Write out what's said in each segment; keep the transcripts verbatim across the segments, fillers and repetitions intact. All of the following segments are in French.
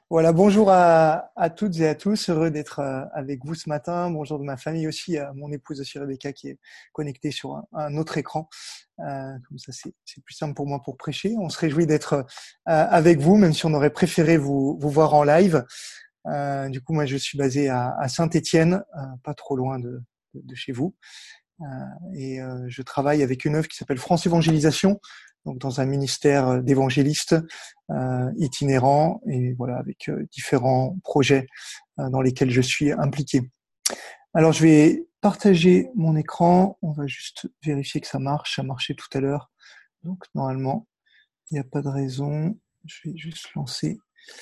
Voilà, bonjour à, à toutes et à tous, heureux d'être euh, avec vous ce matin. Bonjour de ma famille aussi, à mon épouse aussi Rebecca qui est connectée sur un, un autre écran. Euh, comme ça, c'est, c'est plus simple pour moi pour prêcher. On se réjouit d'être euh, avec vous, même si on aurait préféré vous, vous voir en live. Euh, du coup, moi, je suis basé à, à Saint-Étienne, euh, pas trop loin de, de, de chez vous. Euh, et euh, je travaille avec une œuvre qui s'appelle France Évangélisation, donc dans un ministère d'évangélistes euh, itinérants, et voilà, avec euh, différents projets euh, dans lesquels je suis impliqué. Alors je vais partager mon écran, on va juste vérifier que ça marche, ça marchait tout à l'heure, donc normalement il n'y a pas de raison. Je vais juste lancer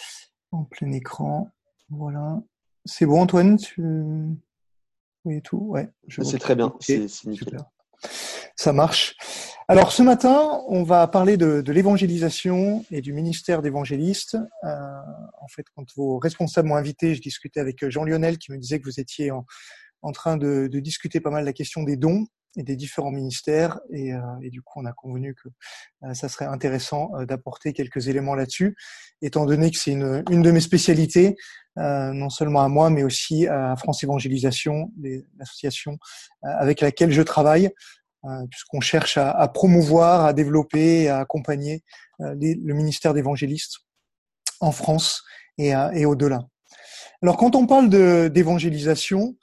en plein écran, voilà. C'est bon Antoine, tu oui et tout, ouais, je vois C'est que très tu bien, es c'est c'est nickel. super. Ça marche. Alors ce matin, on va parler de, de l'évangélisation et du ministère d'évangéliste. Euh, en fait, quand vos responsables m'ont invité, je discutais avec Jean Lionel qui me disait que vous étiez en, en train de, de discuter pas mal la question des dons et des différents ministères. Et, euh, et du coup, on a convenu que euh, ça serait intéressant euh, d'apporter quelques éléments là-dessus, étant donné que c'est une, une de mes spécialités, euh, non seulement à moi, mais aussi à France Évangélisation, les- l'association euh, avec laquelle je travaille. Euh, puisqu'on cherche à, à promouvoir, à développer, à accompagner euh, les, le ministère d'évangélistes en France et, à, et au-delà. Alors, quand on parle de, d'évangélisation,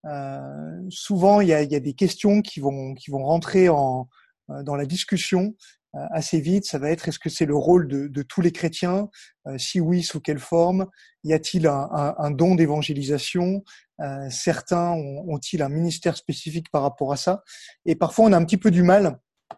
euh, souvent il y a, il y a des questions qui vont qui vont rentrer en euh, dans la discussion euh, assez vite. Ça va être: est-ce que c'est le rôle de, de tous les chrétiens? Euh, si oui, sous quelle forme? Y a-t-il un, un, un don d'évangélisation? Euh, certains ont, ont-ils un ministère spécifique par rapport à ça? Et parfois, on a un petit peu du mal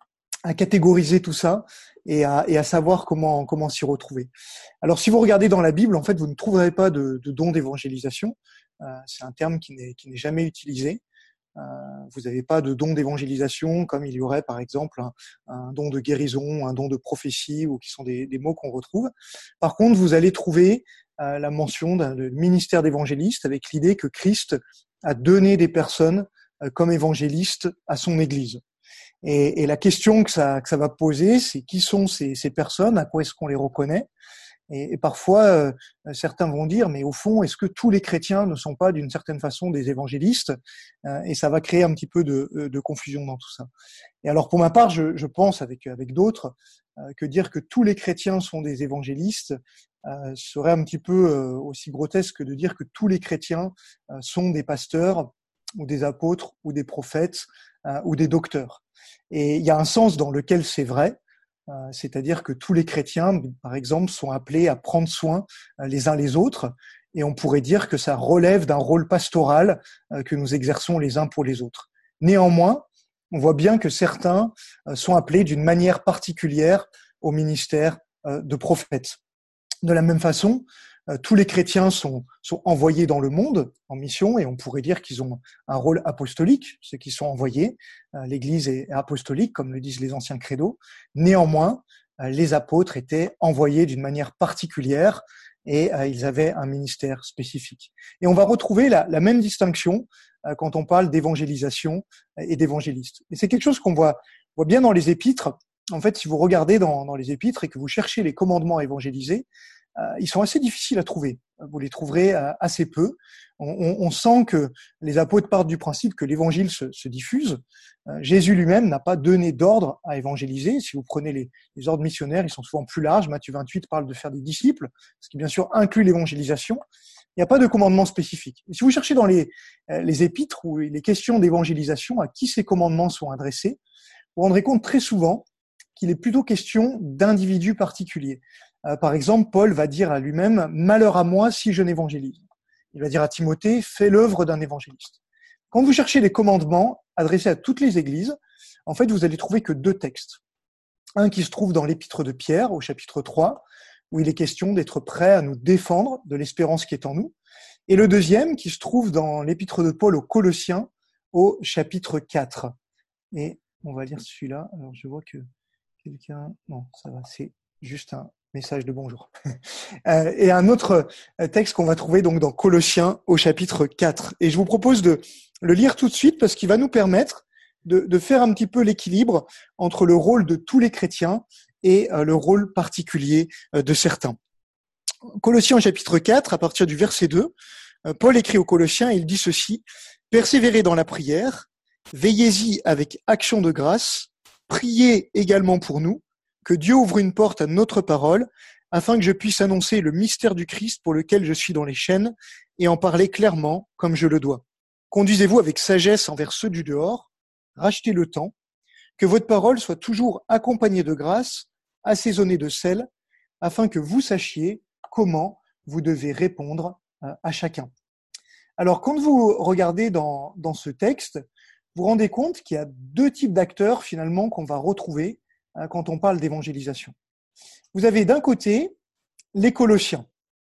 à catégoriser tout ça et à, et à savoir comment comment s'y retrouver. Alors, si vous regardez dans la Bible, en fait, vous ne trouverez pas de, de don d'évangélisation. Euh, c'est un terme qui n'est, qui n'est jamais utilisé. Euh, vous n'avez pas de don d'évangélisation comme il y aurait, par exemple, un, un don de guérison, un don de prophétie, ou qui sont des, des mots qu'on retrouve. Par contre, vous allez trouver euh, la mention d'un ministère d'évangéliste avec l'idée que Christ a donné des personnes euh, comme évangélistes à son Église. Et, et la question que ça, que ça va poser, c'est: qui sont ces, ces personnes? À quoi est-ce qu'on les reconnaît? Et, et parfois, euh, certains vont dire: mais au fond, est-ce que tous les chrétiens ne sont pas d'une certaine façon des évangélistes? Euh, Et ça va créer un petit peu de, de confusion dans tout ça. Et alors, pour ma part, je, je pense, avec, avec d'autres, euh, que dire que tous les chrétiens sont des évangélistes euh, serait un petit peu euh, aussi grotesque que de dire que tous les chrétiens euh, sont des pasteurs ou des apôtres ou des prophètes euh, ou des docteurs. Et il y a un sens dans lequel c'est vrai, euh, c'est-à-dire que tous les chrétiens, par exemple, sont appelés à prendre soin euh, les uns les autres, et on pourrait dire que ça relève d'un rôle pastoral euh, que nous exerçons les uns pour les autres. Néanmoins, on voit bien que certains euh, sont appelés d'une manière particulière au ministère euh, de prophète. De la même façon, euh, tous les chrétiens sont, sont envoyés dans le monde en mission, et on pourrait dire qu'ils ont un rôle apostolique, ceux qui sont envoyés. Euh, L'Église est apostolique, comme le disent les anciens credos. Néanmoins, euh, les apôtres étaient envoyés d'une manière particulière, et euh, ils avaient un ministère spécifique. Et on va retrouver la, la même distinction euh, quand on parle d'évangélisation et d'évangéliste. Et c'est quelque chose qu'on voit, voit bien dans les épîtres. En fait, si vous regardez dans, dans les épîtres et que vous cherchez les commandements à évangéliser, euh, ils sont assez difficiles à trouver. Vous les trouverez euh, assez peu. On, on, on sent que les apôtres partent du principe que l'évangile se, se diffuse. Euh, Jésus lui-même n'a pas donné d'ordre à évangéliser. Si vous prenez les, les ordres missionnaires, ils sont souvent plus larges. Matthieu vingt-huit parle de faire des disciples, ce qui bien sûr inclut l'évangélisation. Il n'y a pas de commandement spécifique. Et si vous cherchez dans les, euh, les épîtres ou les questions d'évangélisation, à qui ces commandements sont adressés, vous vous rendrez compte très souvent qu'il est plutôt question d'individus particuliers. Euh, par exemple, Paul va dire à lui-même: malheur à moi si je n'évangélise. Il va dire à Timothée: fais l'œuvre d'un évangéliste. Quand vous cherchez les commandements adressés à toutes les églises, en fait, vous allez trouver que deux textes. Un qui se trouve dans l'épître de Pierre, au chapitre trois, où il est question d'être prêt à nous défendre de l'espérance qui est en nous. Et le deuxième qui se trouve dans l'épître de Paul aux Colossiens, au chapitre quatre. Et on va lire celui-là. Alors, je vois que quelqu'un... Non, ça va, c'est juste un message de bonjour. Euh, et un autre texte qu'on va trouver donc dans Colossiens au chapitre quatre. Et je vous propose de le lire tout de suite parce qu'il va nous permettre de, de faire un petit peu l'équilibre entre le rôle de tous les chrétiens et euh, le rôle particulier euh, de certains. Colossiens chapitre quatre, à partir du verset deux, Paul écrit aux Colossiens et il dit ceci: « Persévérez dans la prière, veillez-y avec action de grâce, priez également pour nous, que Dieu ouvre une porte à notre parole, afin que je puisse annoncer le mystère du Christ pour lequel je suis dans les chaînes, et en parler clairement comme je le dois. Conduisez-vous avec sagesse envers ceux du dehors, rachetez le temps, que votre parole soit toujours accompagnée de grâce, assaisonnée de sel, afin que vous sachiez comment vous devez répondre à chacun. » Alors, quand vous regardez dans, dans ce texte, vous vous rendez compte qu'il y a deux types d'acteurs finalement qu'on va retrouver hein, quand on parle d'évangélisation. Vous avez d'un côté les Colossiens,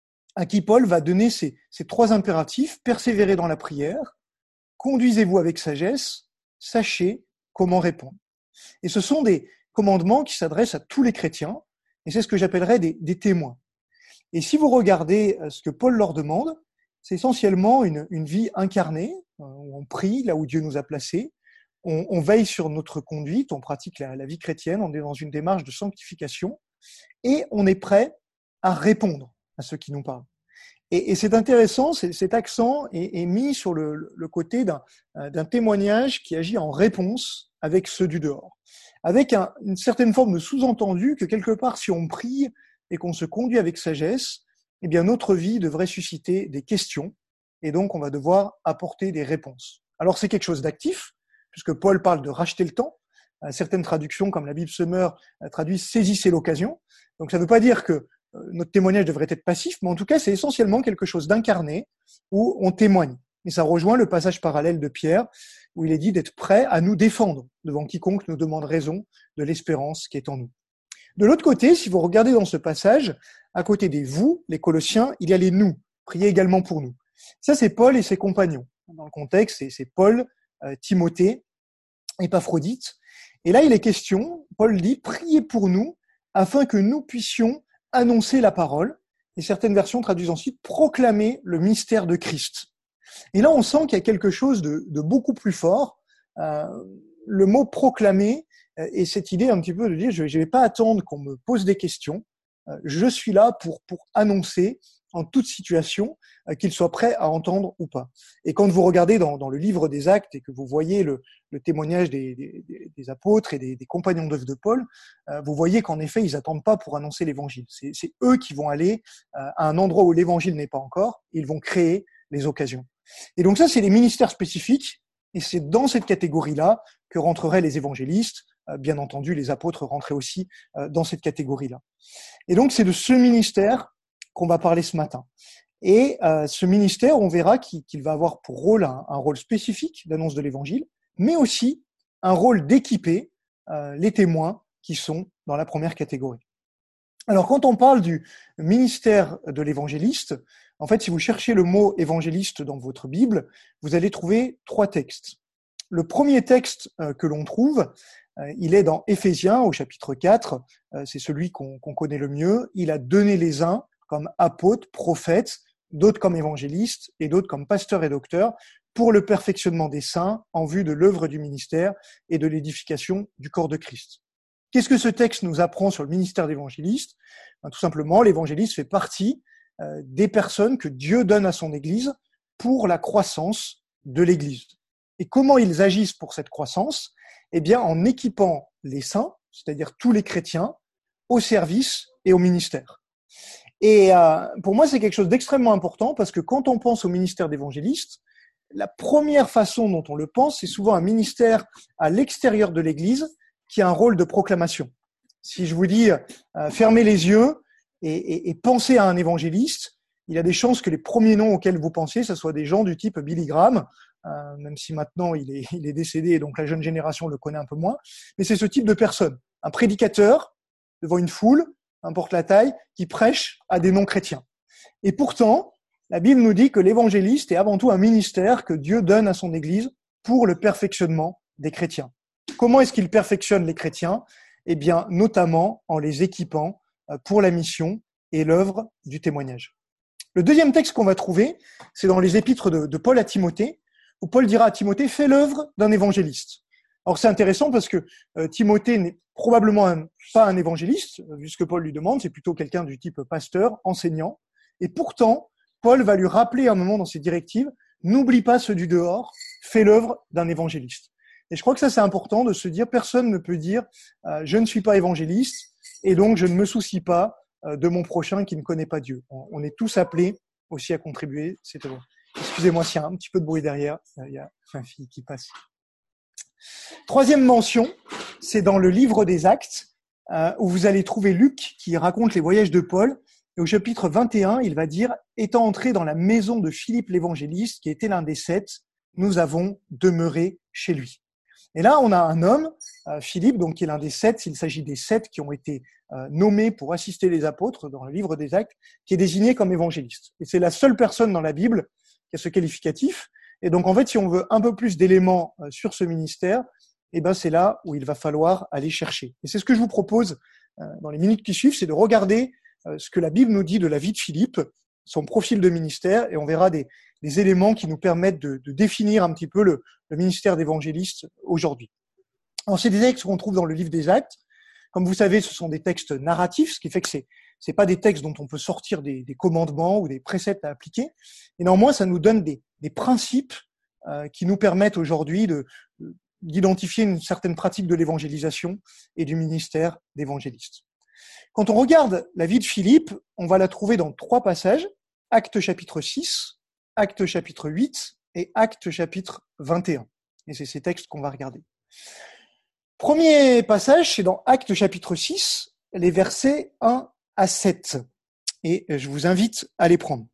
à qui Paul va donner ces, ces trois impératifs: persévérez dans la prière, conduisez-vous avec sagesse, sachez comment répondre. Et ce sont des commandements qui s'adressent à tous les chrétiens, et c'est ce que j'appellerais des, des témoins. Et si vous regardez ce que Paul leur demande, c'est essentiellement une, une vie incarnée, où on prie là où Dieu nous a placés, on, on veille sur notre conduite, on pratique la, la vie chrétienne, on est dans une démarche de sanctification, et on est prêt à répondre à ceux qui nous parlent. Et, et c'est intéressant, c'est, cet accent est, est mis sur le, le côté d'un, d'un témoignage qui agit en réponse avec ceux du dehors, avec un, une certaine forme de sous-entendu que quelque part, si on prie et qu'on se conduit avec sagesse, eh bien notre vie devrait susciter des questions, et donc on va devoir apporter des réponses. Alors c'est quelque chose d'actif, puisque Paul parle de racheter le temps. Certaines traductions, comme la Bible Semeur, traduisent « saisissez l'occasion ». Donc ça ne veut pas dire que notre témoignage devrait être passif, mais en tout cas c'est essentiellement quelque chose d'incarné, où on témoigne. Et ça rejoint le passage parallèle de Pierre, où il est dit d'être prêt à nous défendre devant quiconque nous demande raison de l'espérance qui est en nous. De l'autre côté, si vous regardez dans ce passage, à côté des vous, les Colossiens, il y a les nous. Priez également pour nous. Ça, c'est Paul et ses compagnons. Dans le contexte, c'est, c'est Paul, euh, Timothée, Épaphrodite. Et là, il est question, Paul dit, priez pour nous afin que nous puissions annoncer la parole. Et certaines versions traduisent ensuite proclamer le mystère de Christ. Et là, on sent qu'il y a quelque chose de, de beaucoup plus fort. Euh, le mot proclamer, et cette idée un petit peu de dire, je ne vais pas attendre qu'on me pose des questions, je suis là pour, pour annoncer en toute situation, qu'il soit prêt à entendre ou pas. Et quand vous regardez dans, dans le livre des Actes et que vous voyez le, le témoignage des, des, des apôtres et des, des compagnons d'œuvre de Paul, vous voyez qu'en effet, ils n'attendent pas pour annoncer l'évangile. C'est, c'est eux qui vont aller à un endroit où l'évangile n'est pas encore, ils vont créer les occasions. Et donc ça, c'est les ministères spécifiques, et c'est dans cette catégorie-là que rentreraient les évangélistes. Bien entendu, les apôtres rentraient aussi dans cette catégorie-là. Et donc, c'est de ce ministère qu'on va parler ce matin. Et euh, ce ministère, on verra qu'il, qu'il va avoir pour rôle un, un rôle spécifique d'annonce de l'évangile, mais aussi un rôle d'équiper euh, les témoins qui sont dans la première catégorie. Alors, quand on parle du ministère de l'évangéliste, en fait, si vous cherchez le mot évangéliste dans votre Bible, vous allez trouver trois textes. Le premier texte euh, que l'on trouve, euh, il est dans Éphésiens au chapitre quatre, euh, c'est celui qu'on, qu'on connaît le mieux. Il a donné les uns comme apôtres, prophètes, d'autres comme évangélistes et d'autres comme pasteurs et docteurs pour le perfectionnement des saints en vue de l'œuvre du ministère et de l'édification du corps de Christ. Qu'est-ce que ce texte nous apprend sur le ministère d'évangéliste ? Ben, tout simplement, l'évangéliste fait partie euh, des personnes que Dieu donne à son Église pour la croissance de l'Église. Et comment ils agissent pour cette croissance ? Eh bien, en équipant les saints, c'est-à-dire tous les chrétiens, au service et au ministère. Et euh, pour moi, c'est quelque chose d'extrêmement important parce que quand on pense au ministère d'évangéliste, la première façon dont on le pense, c'est souvent un ministère à l'extérieur de l'Église qui a un rôle de proclamation. Si je vous dis euh, fermez les yeux et, et, et pensez à un évangéliste, il y a des chances que les premiers noms auxquels vous pensiez, ce soit des gens du type Billy Graham, euh, même si maintenant il est, il est décédé et donc la jeune génération le connaît un peu moins, mais c'est ce type de personne, un prédicateur devant une foule, n'importe la taille, qui prêche à des non-chrétiens. Et pourtant, la Bible nous dit que l'évangéliste est avant tout un ministère que Dieu donne à son Église pour le perfectionnement des chrétiens. Comment est-ce qu'il perfectionne les chrétiens ? Eh bien, notamment en les équipant pour la mission et l'œuvre du témoignage. Le deuxième texte qu'on va trouver, c'est dans les épîtres de, de Paul à Timothée, où Paul dira à Timothée « Fais l'œuvre d'un évangéliste ». Alors c'est intéressant parce que euh, Timothée n'est probablement un, pas un évangéliste, vu ce que Paul lui demande, c'est plutôt quelqu'un du type pasteur, enseignant. Et pourtant, Paul va lui rappeler un moment dans ses directives, n'oublie pas ceux du dehors, fais l'œuvre d'un évangéliste. Et je crois que ça, c'est important de se dire, personne ne peut dire, euh, je ne suis pas évangéliste, et donc je ne me soucie pas euh, de mon prochain qui ne connaît pas Dieu. On, on est tous appelés aussi à contribuer. C'est bon. Excusez-moi s'il y a un petit peu de bruit derrière, il y a ma fille qui passe. Troisième mention, c'est dans le livre des Actes, euh, où vous allez trouver Luc qui raconte les voyages de Paul. Et au chapitre vingt et un, il va dire « Étant entré dans la maison de Philippe l'évangéliste, qui était l'un des sept, nous avons demeuré chez lui. » Et là, on a un homme, euh, Philippe, donc qui est l'un des sept, il s'agit des sept qui ont été euh, nommés pour assister les apôtres dans le livre des Actes, qui est désigné comme évangéliste. Et c'est la seule personne dans la Bible qui a ce qualificatif. Et donc, en fait, si on veut un peu plus d'éléments euh, sur ce ministère, eh ben, c'est là où il va falloir aller chercher. Et c'est ce que je vous propose euh, dans les minutes qui suivent, c'est de regarder euh, ce que la Bible nous dit de la vie de Philippe, son profil de ministère, et on verra des, des éléments qui nous permettent de, de définir un petit peu le, le ministère d'évangéliste aujourd'hui. Alors, c'est des textes qu'on trouve dans le livre des Actes. Comme vous savez, ce sont des textes narratifs, ce qui fait que c'est c'est pas des textes dont on peut sortir des, des commandements ou des préceptes à appliquer. Et néanmoins, ça nous donne des, des principes euh, qui nous permettent aujourd'hui de, de, d'identifier une certaine pratique de l'évangélisation et du ministère d'évangéliste. Quand on regarde la vie de Philippe, on va la trouver dans trois passages, Actes chapitre six, Actes chapitre huit et Actes chapitre vingt et un. Et c'est ces textes qu'on va regarder. Premier passage, c'est dans Actes chapitre six, les versets un à sept. Et je vous invite à les prendre.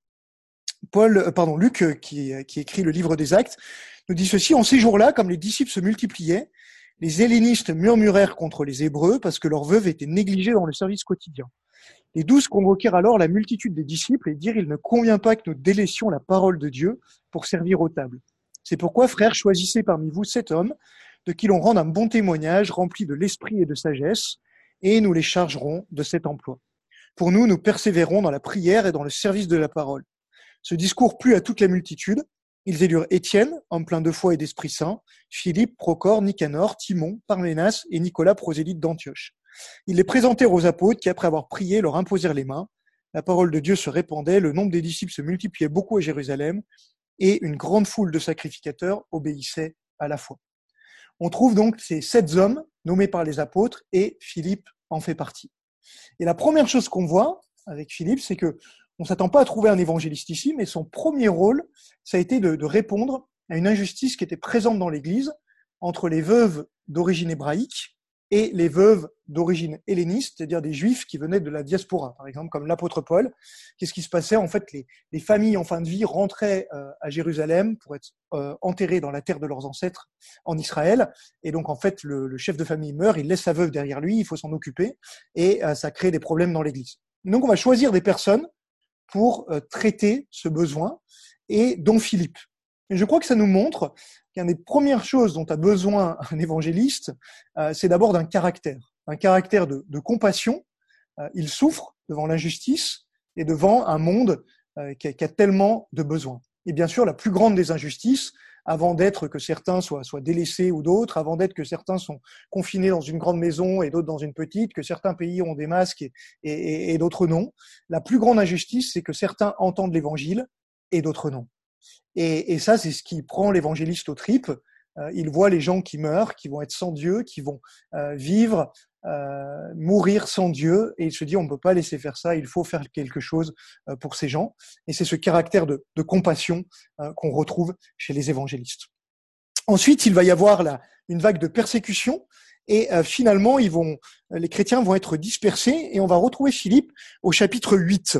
Paul, pardon, Luc, qui, qui écrit le livre des Actes, nous dit ceci: en ces jours-là, comme les disciples se multipliaient, les hellénistes murmurèrent contre les Hébreux parce que leurs veuves étaient négligées dans le service quotidien. Les douze convoquèrent alors la multitude des disciples et dirent: il ne convient pas que nous délaissions la parole de Dieu pour servir aux tables. C'est pourquoi, frères, choisissez parmi vous sept hommes de qui l'on rende un bon témoignage, remplis de l'esprit et de sagesse, et nous les chargerons de cet emploi. Pour nous, nous persévérons dans la prière et dans le service de la parole. Ce discours plut à toute la multitude. Ils élurent Étienne, homme plein de foi et d'Esprit Saint, Philippe, Procor, Nicanor, Timon, Parménas et Nicolas, prosélyte d'Antioche. Ils les présentèrent aux apôtres qui, après avoir prié, leur imposèrent les mains. La parole de Dieu se répandait, le nombre des disciples se multipliait beaucoup à Jérusalem, et une grande foule de sacrificateurs obéissait à la foi. On trouve donc ces sept hommes nommés par les apôtres, et Philippe en fait partie. Et la première chose qu'on voit avec Philippe, c'est que on s'attend pas à trouver un évangéliste ici, mais son premier rôle, ça a été de, de répondre à une injustice qui était présente dans l'Église entre les veuves d'origine hébraïque et les veuves d'origine helléniste, c'est-à-dire des Juifs qui venaient de la diaspora, par exemple, comme l'apôtre Paul. Qu'est-ce qui se passait? En fait, les, les familles en fin de vie rentraient euh, à Jérusalem pour être euh, enterrées dans la terre de leurs ancêtres en Israël. Et donc, en fait, le, le chef de famille meurt, il laisse sa veuve derrière lui, il faut s'en occuper, et euh, ça crée des problèmes dans l'Église. Donc, on va choisir des personnes pour euh, traiter ce besoin, et dont Philippe. Et je crois que ça nous montre qu'une des premières choses dont a besoin un évangéliste, euh, c'est d'abord d'un caractère, un caractère de, de compassion. Euh, il souffre devant l'injustice et devant un monde euh, qui, a, qui a tellement de besoins. Et bien sûr, la plus grande des injustices, avant d'être que certains soient, soient délaissés ou d'autres, avant d'être que certains sont confinés dans une grande maison et d'autres dans une petite, que certains pays ont des masques et, et, et d'autres non, la plus grande injustice, c'est que certains entendent l'évangile et d'autres non. Et, et ça, c'est ce qui prend l'évangéliste aux tripes. Euh, il voit les gens qui meurent, qui vont être sans Dieu, qui vont euh, vivre, euh, mourir sans Dieu, et il se dit on ne peut pas laisser faire ça, il faut faire quelque chose euh, pour ces gens. Et c'est ce caractère de, de compassion euh, qu'on retrouve chez les évangélistes. Ensuite, il va y avoir là une vague de persécution, et euh, finalement, ils vont, les chrétiens vont être dispersés, et on va retrouver Philippe au chapitre huit.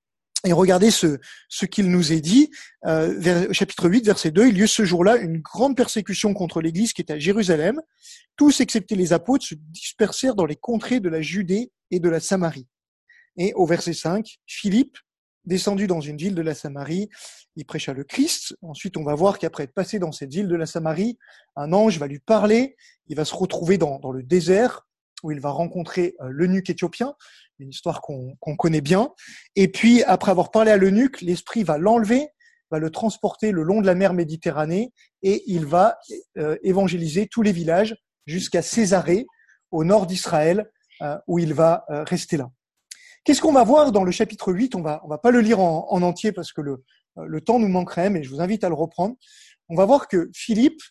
Et regardez ce, ce qu'il nous est dit, euh, vers, chapitre huit, verset deux, il y eut ce jour-là une grande persécution contre l'Église qui était à Jérusalem. Tous, excepté les apôtres, se dispersèrent dans les contrées de la Judée et de la Samarie. Et au verset cinq, Philippe, descendu dans une ville de la Samarie, il prêcha le Christ. Ensuite, on va voir qu'après être passé dans cette ville de la Samarie, un ange va lui parler, il va se retrouver dans, dans le désert, où il va rencontrer euh, l'eunuque éthiopien, une histoire qu'on, qu'on connaît bien. Et puis, après avoir parlé à l'eunuque, l'esprit va l'enlever, va le transporter le long de la mer Méditerranée, et il va euh, évangéliser tous les villages jusqu'à Césarée, au nord d'Israël, euh, où il va euh, rester là. Qu'est-ce qu'on va voir dans le chapitre huit? On va, on va pas le lire en, en entier parce que le, le temps nous manquerait, mais je vous invite à le reprendre. On va voir que Philippe,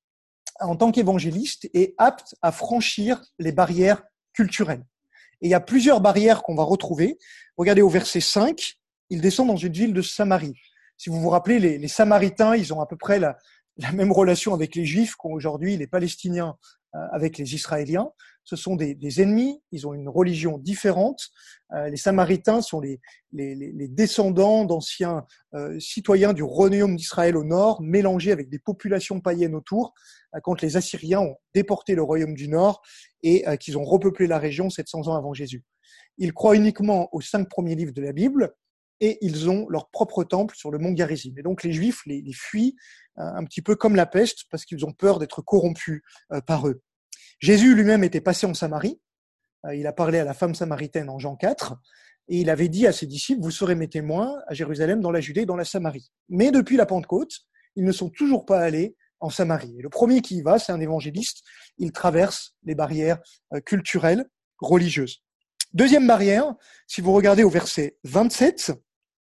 en tant qu'évangéliste, est apte à franchir les barrières culturelles. Et il y a plusieurs barrières qu'on va retrouver. Regardez au verset cinq, il descend dans une ville de Samarie. Si vous vous rappelez, les, les Samaritains, ils ont à peu près la, la même relation avec les Juifs qu'ont aujourd'hui les Palestiniens euh, avec les Israéliens. Ce sont des, des ennemis, ils ont une religion différente. Euh, les Samaritains sont les, les, les descendants d'anciens euh, citoyens du royaume d'Israël au nord, mélangés avec des populations païennes autour, euh, quand les Assyriens ont déporté le royaume du nord et euh, qu'ils ont repeuplé la région sept cents ans avant Jésus. Ils croient uniquement aux cinq premiers livres de la Bible et ils ont leur propre temple sur le mont Garizim. Et donc les Juifs les, les fuient euh, un petit peu comme la peste parce qu'ils ont peur d'être corrompus euh, par eux. Jésus lui-même était passé en Samarie. Il a parlé à la femme samaritaine en Jean quatre et il avait dit à ses disciples, vous serez mes témoins à Jérusalem, dans la Judée, dans la Samarie. Mais depuis la Pentecôte, ils ne sont toujours pas allés en Samarie. Et le premier qui y va, c'est un évangéliste. Il traverse les barrières culturelles, religieuses. Deuxième barrière, si vous regardez au verset vingt-sept,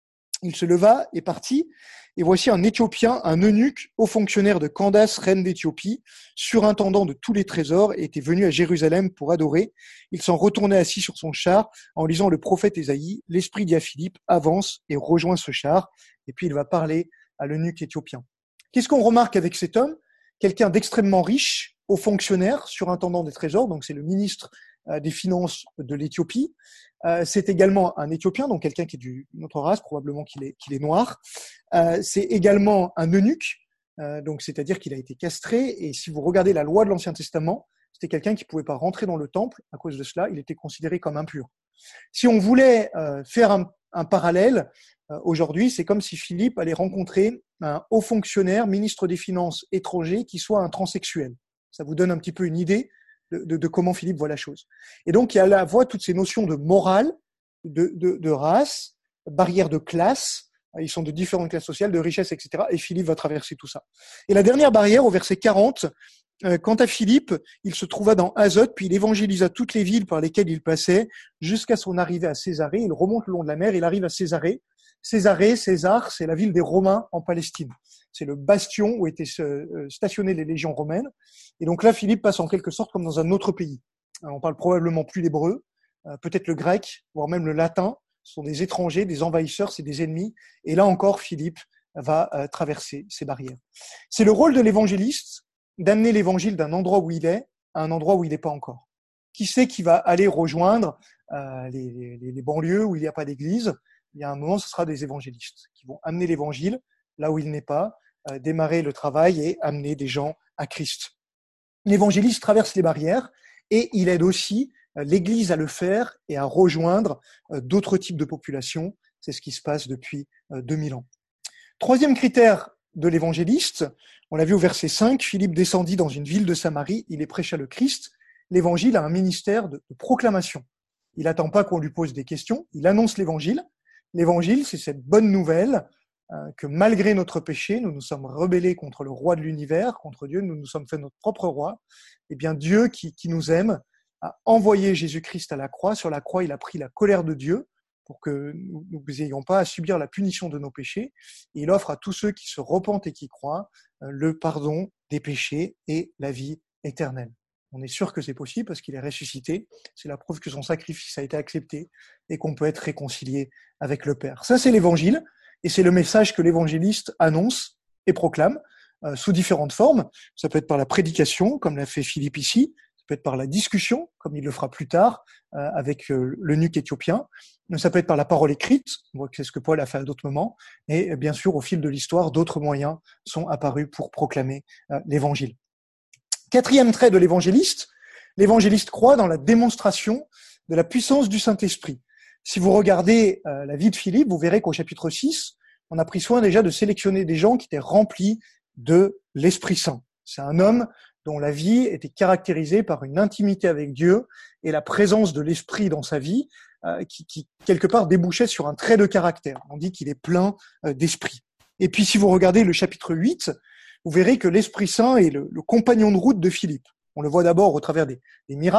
il se leva et partit, et voici un Éthiopien, un eunuque, haut fonctionnaire de Candace, reine d'Éthiopie, surintendant de tous les trésors, était venu à Jérusalem pour adorer. Il s'en retournait assis sur son char, en lisant le prophète Ésaïe. L'esprit dit à Philippe, avance et rejoint ce char. Et puis il va parler à l'eunuque éthiopien. Qu'est-ce qu'on remarque avec cet homme? Quelqu'un d'extrêmement riche, haut fonctionnaire, surintendant des trésors, donc c'est le ministre des Finances de l'Éthiopie. Euh, c'est également un Éthiopien, donc quelqu'un qui est d'une autre race, probablement qu'il est, qu'il est noir. Euh, c'est également un eunuque, euh, donc c'est-à-dire qu'il a été castré. Et si vous regardez la loi de l'Ancien Testament, c'était quelqu'un qui ne pouvait pas rentrer dans le temple. À cause de cela, il était considéré comme impur. Si on voulait euh, faire un, un parallèle, euh, aujourd'hui, c'est comme si Philippe allait rencontrer un haut fonctionnaire, ministre des Finances étranger, qui soit un transsexuel. Ça vous donne un petit peu une idée De, de, de comment Philippe voit la chose. Et donc, il y a à la fois toutes ces notions de morale, de, de, de race, barrières de classe, ils sont de différentes classes sociales, de richesse, et cetera. Et Philippe va traverser tout ça. Et la dernière barrière, au verset quarante, euh, quant à Philippe, il se trouva dans Azote, puis il évangélisa toutes les villes par lesquelles il passait, jusqu'à son arrivée à Césarée. Il remonte le long de la mer, il arrive à Césarée. Césarée, César, c'est la ville des Romains en Palestine. C'est le bastion où étaient stationnées les légions romaines. Et donc là, Philippe passe en quelque sorte comme dans un autre pays. On parle probablement plus l'hébreu, peut-être le grec, voire même le latin. Ce sont des étrangers, des envahisseurs, c'est des ennemis. Et là encore, Philippe va traverser ces barrières. C'est le rôle de l'évangéliste d'amener l'évangile d'un endroit où il est à un endroit où il n'est pas encore. Qui c'est qui va aller rejoindre euh, les, les, les banlieues où il n'y a pas d'église? Il y a un moment, ce sera des évangélistes qui vont amener l'évangile là où il n'est pas, euh, démarrer le travail et amener des gens à Christ. L'évangéliste traverse les barrières et il aide aussi euh, l'Église à le faire et à rejoindre euh, d'autres types de populations. C'est ce qui se passe depuis euh, deux mille ans. Troisième critère de l'évangéliste, on l'a vu au verset cinq, Philippe descendit dans une ville de Samarie, il y prêcha le Christ. L'évangile a un ministère de, de proclamation. Il n'attend pas qu'on lui pose des questions, il annonce l'évangile. L'évangile, c'est cette bonne nouvelle euh, que malgré notre péché, nous nous sommes rebellés contre le roi de l'univers, contre Dieu, nous nous sommes fait notre propre roi. Eh bien, Dieu qui, qui nous aime a envoyé Jésus-Christ à la croix. Sur la croix, il a pris la colère de Dieu pour que nous n'ayons pas à subir la punition de nos péchés. Et il offre à tous ceux qui se repentent et qui croient euh, le pardon des péchés et la vie éternelle. On est sûr que c'est possible parce qu'il est ressuscité. C'est la preuve que son sacrifice a été accepté et qu'on peut être réconcilié avec le Père. Ça, c'est l'évangile et c'est le message que l'évangéliste annonce et proclame euh, sous différentes formes. Ça peut être par la prédication, comme l'a fait Philippe ici. Ça peut être par la discussion, comme il le fera plus tard euh, avec euh, l'eunuque éthiopien. Ça peut être par la parole écrite. On voit que c'est ce que Paul a fait à d'autres moments. Et bien sûr, au fil de l'histoire, d'autres moyens sont apparus pour proclamer euh, l'évangile. Quatrième trait de l'évangéliste, l'évangéliste croit dans la démonstration de la puissance du Saint-Esprit. Si vous regardez euh, la vie de Philippe, vous verrez qu'au chapitre six, on a pris soin déjà de sélectionner des gens qui étaient remplis de l'Esprit Saint. C'est un homme dont la vie était caractérisée par une intimité avec Dieu et la présence de l'Esprit dans sa vie euh, qui, qui, quelque part, débouchait sur un trait de caractère. On dit qu'il est plein euh, d'esprit. Et puis, si vous regardez le chapitre huit, vous verrez que l'Esprit Saint est le, le compagnon de route de Philippe. On le voit d'abord au travers des, des miracles,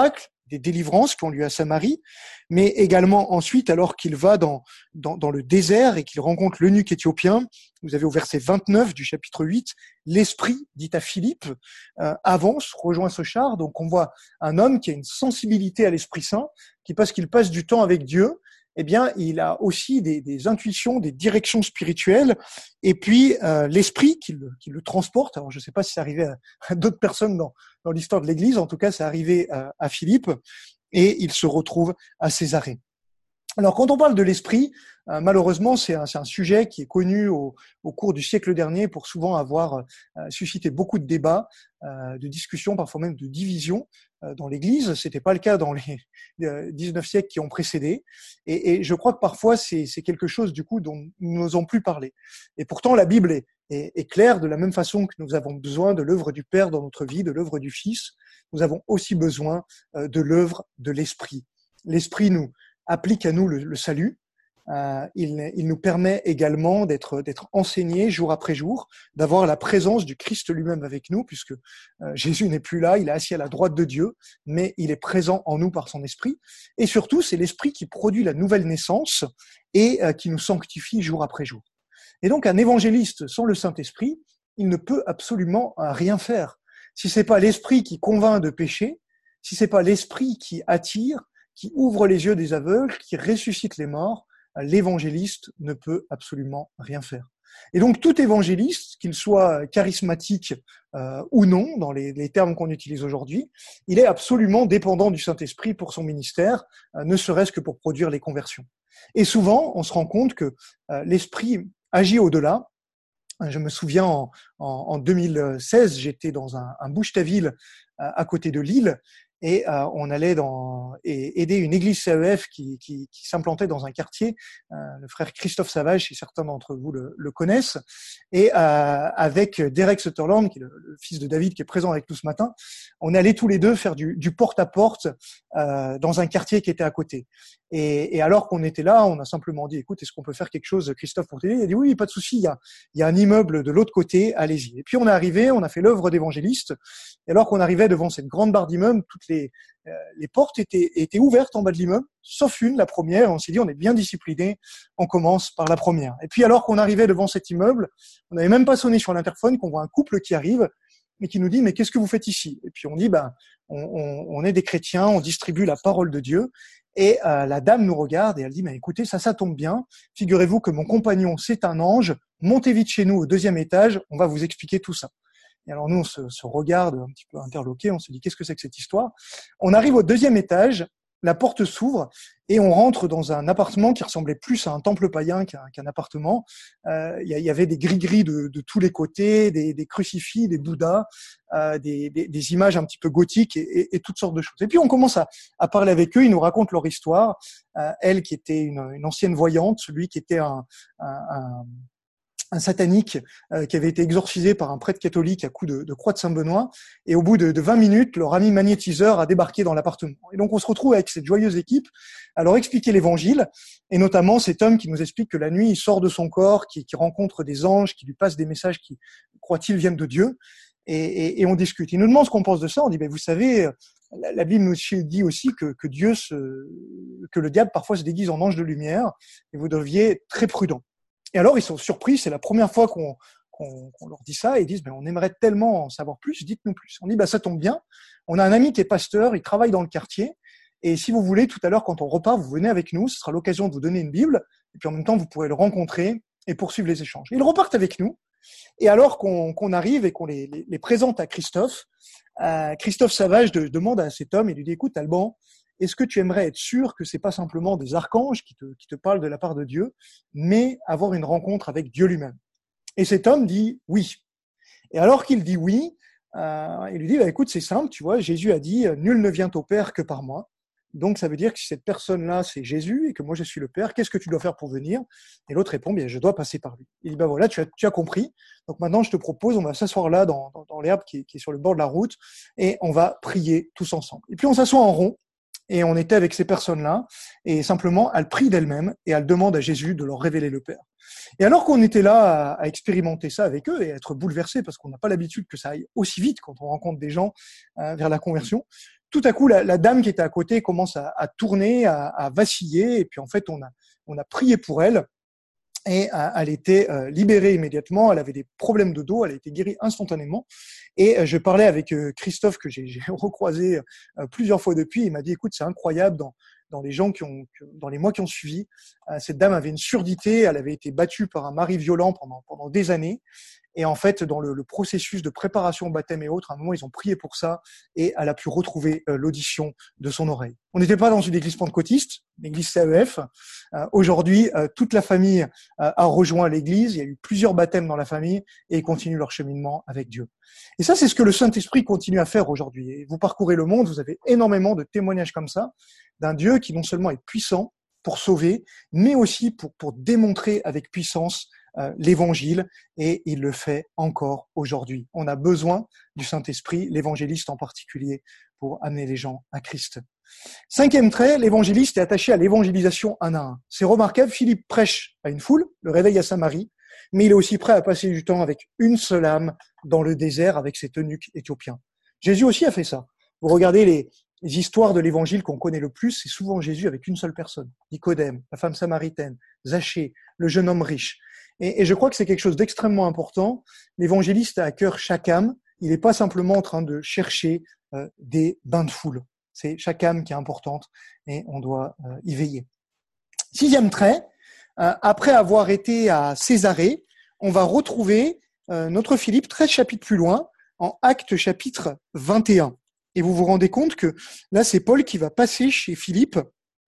des délivrances qui ont lieu à Samarie, mais également ensuite, alors qu'il va dans, dans, dans le désert et qu'il rencontre l'eunuque éthiopien, vous avez au verset vingt-neuf du chapitre huit, l'Esprit, dit à Philippe, euh, avance, rejoint ce char. Donc on voit un homme qui a une sensibilité à l'Esprit Saint, qui parce qu'il passe du temps avec Dieu, eh bien, il a aussi des, des intuitions, des directions spirituelles, et puis euh, l'esprit qui le, qui le transporte. Alors, je ne sais pas si c'est arrivé à, à d'autres personnes dans, dans l'histoire de l'Église, en tout cas, c'est arrivé à, à Philippe, et il se retrouve à Césarée. Alors, quand on parle de l'esprit, euh, malheureusement, c'est un, c'est un sujet qui est connu au, au cours du siècle dernier pour souvent avoir euh, suscité beaucoup de débats, euh, de discussions, parfois même de divisions euh, dans l'Église. C'était pas le cas dans les euh, dix-neuf siècles qui ont précédé. Et, et je crois que parfois, c'est, c'est quelque chose, du coup, dont nous n'osons plus parler. Et pourtant, la Bible est, est, est claire de la même façon que nous avons besoin de l'œuvre du Père dans notre vie, de l'œuvre du Fils. Nous avons aussi besoin euh, de l'œuvre de l'Esprit. L'Esprit nous applique à nous le, le salut. Euh, il, il nous permet également d'être, d'être enseignés jour après jour, d'avoir la présence du Christ lui-même avec nous, puisque euh, Jésus n'est plus là, il est assis à la droite de Dieu, mais il est présent en nous par son esprit. Et surtout, c'est l'esprit qui produit la nouvelle naissance et euh, qui nous sanctifie jour après jour. Et donc, un évangéliste sans le Saint-Esprit, il ne peut absolument rien faire. Si c'est pas l'esprit qui convainc de péché, si c'est pas l'esprit qui attire, qui ouvre les yeux des aveugles, qui ressuscite les morts, l'évangéliste ne peut absolument rien faire. Et donc tout évangéliste, qu'il soit charismatique euh, ou non, dans les, les termes qu'on utilise aujourd'hui, il est absolument dépendant du Saint-Esprit pour son ministère, euh, ne serait-ce que pour produire les conversions. Et souvent, on se rend compte que euh, l'Esprit agit au-delà. Je me souviens en, en, en deux mille seize, j'étais dans un, un Bouche-ta-Ville euh, à côté de Lille, et euh, on allait dans et aider une église C E F qui, qui, qui s'implantait dans un quartier. Euh, le frère Christophe Savage, si certains d'entre vous le, le connaissent, et euh, avec Derek Sutherland, qui est le, le fils de David, qui est présent avec nous ce matin, on allait tous les deux faire du, du porte-à-porte euh, dans un quartier qui était à côté. Et, et alors qu'on était là, on a simplement dit, écoute, est-ce qu'on peut faire quelque chose, Christophe, pour t'aider? Il a dit, oui, pas de souci, il y a, il y a un immeuble de l'autre côté, allez-y. Et puis on est arrivé, on a fait l'œuvre d'évangéliste, et alors qu'on arrivait devant cette grande barre d'immeuble, toutes les, euh, les portes étaient, étaient ouvertes en bas de l'immeuble, sauf une, la première. On s'est dit, on est bien discipliné, on commence par la première. Et puis alors qu'on arrivait devant cet immeuble, on n'avait même pas sonné sur l'interphone, qu'on voit un couple qui arrive, et qui nous dit, mais qu'est-ce que vous faites ici? Et puis on dit, ben, on, on, on est des chrétiens, on distribue la parole de Dieu. Et euh, la dame nous regarde et elle dit, mais écoutez, ça, ça tombe bien. Figurez-vous que mon compagnon, c'est un ange. Montez vite chez nous au deuxième étage, on va vous expliquer tout ça. Et alors nous, on se, se regarde un petit peu interloqués, on se dit, qu'est-ce que c'est que cette histoire? On arrive au deuxième étage, la porte s'ouvre et on rentre dans un appartement qui ressemblait plus à un temple païen qu'un, qu'un appartement. Euh, il y, y avait des gris-gris de, de tous les côtés, des, des crucifix, des bouddhas, euh, des, des, des images un petit peu gothiques et, et, et toutes sortes de choses. Et puis on commence à, à parler avec eux, ils nous racontent leur histoire. Euh, elle qui était une, une ancienne voyante, celui qui était un, un, un un satanique euh, qui avait été exorcisé par un prêtre catholique à coup de, de croix de Saint-Benoît, et au bout de, de vingt minutes, leur ami magnétiseur a débarqué dans l'appartement. Et donc on se retrouve avec cette joyeuse équipe à leur expliquer l'évangile, et notamment cet homme qui nous explique que la nuit, il sort de son corps, qui, qui rencontre des anges, qui lui passent des messages qui, croit-il, viennent de Dieu, et, et, et on discute. Il nous demande ce qu'on pense de ça, on dit, ben, vous savez, la, la Bible nous dit aussi que, que Dieu se, que le diable parfois se déguise en ange de lumière, et vous deviez être très prudent. Et alors, ils sont surpris, c'est la première fois qu'on, qu'on, qu'on leur dit ça, et ils disent, ben, on aimerait tellement en savoir plus, dites-nous plus. On dit, ben, ça tombe bien, on a un ami qui est pasteur, il travaille dans le quartier, et si vous voulez, tout à l'heure, quand on repart, vous venez avec nous, ce sera l'occasion de vous donner une Bible, et puis en même temps, vous pourrez le rencontrer et poursuivre les échanges. Ils repartent avec nous, et alors qu'on, qu'on arrive et qu'on les, les, les présente à Christophe, euh, Christophe Savage de, demande à cet homme, il lui dit, écoute, Alban, est-ce que tu aimerais être sûr que c'est pas simplement des archanges qui te, qui te parlent de la part de Dieu, mais avoir une rencontre avec Dieu lui-même? Et cet homme dit oui. Et alors qu'il dit oui, euh, il lui dit, bah, écoute, c'est simple, tu vois, Jésus a dit, nul ne vient au Père que par moi. Donc ça veut dire que si cette personne-là, c'est Jésus, et que moi je suis le Père, qu'est-ce que tu dois faire pour venir? Et l'autre répond, bien, je dois passer par lui. Il dit, bah voilà, tu as, tu as compris. Donc maintenant, je te propose, on va s'asseoir là dans, dans, dans l'herbe qui est, qui est sur le bord de la route, et on va prier tous ensemble. Et puis on s'assoit en rond, et on était avec ces personnes-là, et simplement, elles prient d'elles-mêmes, et elles demandent à Jésus de leur révéler le Père. Et alors qu'on était là à, à expérimenter ça avec eux, et à être bouleversés, parce qu'on n'a pas l'habitude que ça aille aussi vite quand on rencontre des gens euh, vers la conversion, tout à coup, la, la dame qui était à côté commence à, à tourner, à, à vaciller, et puis en fait, on a, on a prié pour elle, et euh, elle était euh, libérée immédiatement. Elle avait des problèmes de dos, elle a été guérie instantanément. Et euh, je parlais avec euh, Christophe, que j'ai, j'ai recroisé euh, plusieurs fois depuis. Il m'a dit, écoute, c'est incroyable, dans, dans les gens qui ont, dans les mois qui ont suivi, euh, cette dame avait une surdité, elle avait été battue par un mari violent pendant, pendant des années. Et en fait, dans le, le processus de préparation au baptême et autres, à un moment, ils ont prié pour ça, et elle a pu retrouver euh, l'audition de son oreille. On n'était pas dans une église pentecôtiste, l'église C E F. Euh, aujourd'hui, euh, toute la famille euh, a rejoint l'église. Il y a eu plusieurs baptêmes dans la famille, et ils continuent leur cheminement avec Dieu. Et ça, c'est ce que le Saint-Esprit continue à faire aujourd'hui. Et vous parcourez le monde, vous avez énormément de témoignages comme ça, d'un Dieu qui non seulement est puissant pour sauver, mais aussi pour, pour démontrer avec puissance euh, l'évangile, et il le fait encore aujourd'hui. On a besoin du Saint-Esprit, l'évangéliste en particulier, pour amener les gens à Christ. Cinquième trait, l'évangéliste est attaché à l'évangélisation un à un. C'est remarquable, Philippe prêche à une foule, le réveille à Samarie, mais il est aussi prêt à passer du temps avec une seule âme dans le désert avec cet eunuque éthiopien. Jésus aussi a fait ça. Vous regardez les, les histoires de l'évangile qu'on connaît le plus, c'est souvent Jésus avec une seule personne. Nicodème, la femme samaritaine, Zachée, le jeune homme riche. Et, et je crois que c'est quelque chose d'extrêmement important. L'évangéliste a à cœur chaque âme. Il n'est pas simplement en train de chercher euh, des bains de foule. C'est chaque âme qui est importante, et on doit euh, y veiller. Sixième trait, euh, après avoir été à Césarée, on va retrouver euh, notre Philippe treize chapitres plus loin, en Actes chapitre vingt et un. Et vous vous rendez compte que là, c'est Paul qui va passer chez Philippe,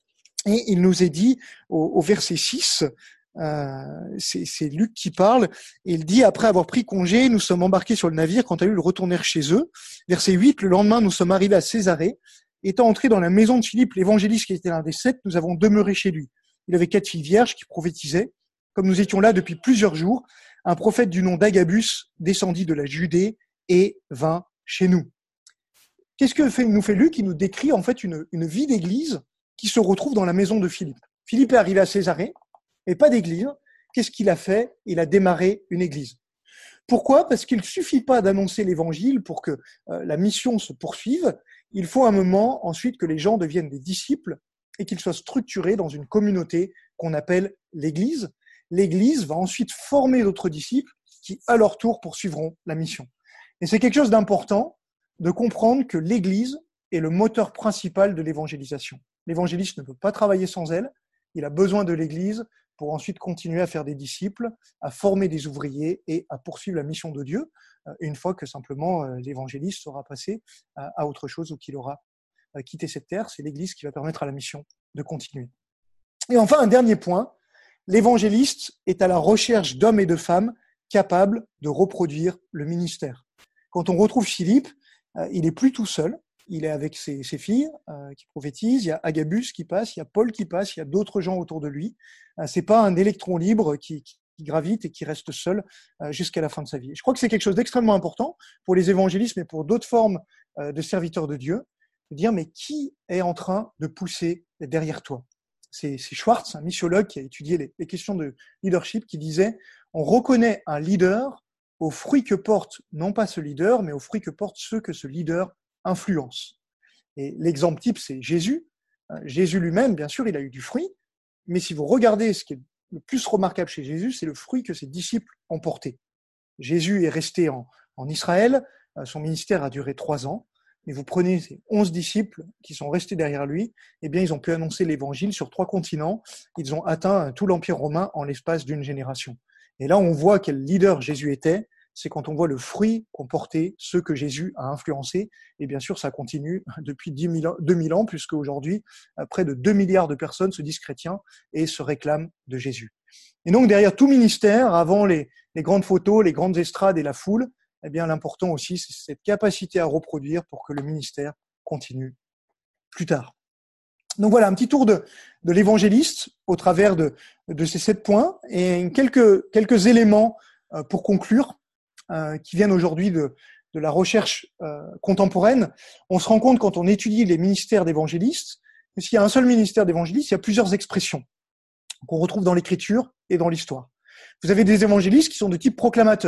et il nous est dit au, au verset six, euh, c'est, c'est Luc qui parle, et il dit, après avoir pris congé, nous sommes embarqués sur le navire, quant à eux, ils retournèrent chez eux. Verset huit, le lendemain, nous sommes arrivés à Césarée. Étant entrés dans la maison de Philippe, l'évangéliste qui était l'un des sept, nous avons demeuré chez lui. Il avait quatre filles vierges qui prophétisaient. Comme nous étions là depuis plusieurs jours, un prophète du nom d'Agabus descendit de la Judée et vint chez nous. Qu'est-ce que fait, nous fait Luc? Il nous décrit en fait une, une vie d'église qui se retrouve dans la maison de Philippe. Philippe est arrivé à Césarée, mais pas d'église. Qu'est-ce qu'il a fait? Il a démarré une église. Pourquoi? Parce qu'il ne suffit pas d'annoncer l'évangile pour que euh, la mission se poursuive. Il faut un moment ensuite que les gens deviennent des disciples et qu'ils soient structurés dans une communauté qu'on appelle l'église. L'église va ensuite former d'autres disciples qui, à leur tour, poursuivront la mission. Et c'est quelque chose d'important de comprendre que l'église est le moteur principal de l'évangélisation. L'évangéliste ne peut pas travailler sans elle. Il a besoin de l'église pour ensuite continuer à faire des disciples, à former des ouvriers et à poursuivre la mission de Dieu, une fois que simplement l'évangéliste sera passé à autre chose ou qu'il aura quitté cette terre. C'est l'Église qui va permettre à la mission de continuer. Et enfin, un dernier point, l'évangéliste est à la recherche d'hommes et de femmes capables de reproduire le ministère. Quand on retrouve Philippe, il n'est plus tout seul. Il est avec ses, ses filles euh, qui prophétisent, il y a Agabus qui passe, il y a Paul qui passe, il y a d'autres gens autour de lui. Euh, c'est pas un électron libre qui, qui, qui gravite et qui reste seul euh, jusqu'à la fin de sa vie. Je crois que c'est quelque chose d'extrêmement important pour les évangélistes, mais pour d'autres formes euh, de serviteurs de Dieu, de dire mais qui est en train de pousser derrière toi? C'est, c'est Schwartz, un missiologue qui a étudié les, les questions de leadership, qui disait on reconnaît un leader aux fruits que porte non pas ce leader, mais aux fruits que portent ceux que ce leader influence. Et l'exemple type, c'est Jésus. Jésus lui-même, bien sûr, il a eu du fruit, mais si vous regardez ce qui est le plus remarquable chez Jésus, c'est le fruit que ses disciples ont porté. Jésus est resté en, en Israël, son ministère a duré trois ans, mais vous prenez ces onze disciples qui sont restés derrière lui, eh bien, ils ont pu annoncer l'évangile sur trois continents, ils ont atteint tout l'Empire romain en l'espace d'une génération. Et là, on voit quel leader Jésus était, c'est quand on voit le fruit qu'ont porté ceux que Jésus a influencés. Et bien sûr, ça continue depuis dix mille ans, deux mille ans, puisque aujourd'hui, près de deux milliards de personnes se disent chrétiens et se réclament de Jésus. Et donc, derrière tout ministère, avant les, les grandes photos, les grandes estrades et la foule, eh bien, l'important aussi, c'est cette capacité à reproduire pour que le ministère continue plus tard. Donc voilà, un petit tour de, de l'évangéliste au travers de, de ces sept points et quelques, quelques éléments pour conclure. Euh, qui viennent aujourd'hui de, de la recherche euh, contemporaine. On se rend compte quand on étudie les ministères d'évangélistes que s'il y a un seul ministère d'évangélistes, il y a plusieurs expressions qu'on retrouve dans l'écriture et dans l'histoire. Vous avez des évangélistes qui sont de type proclamateur.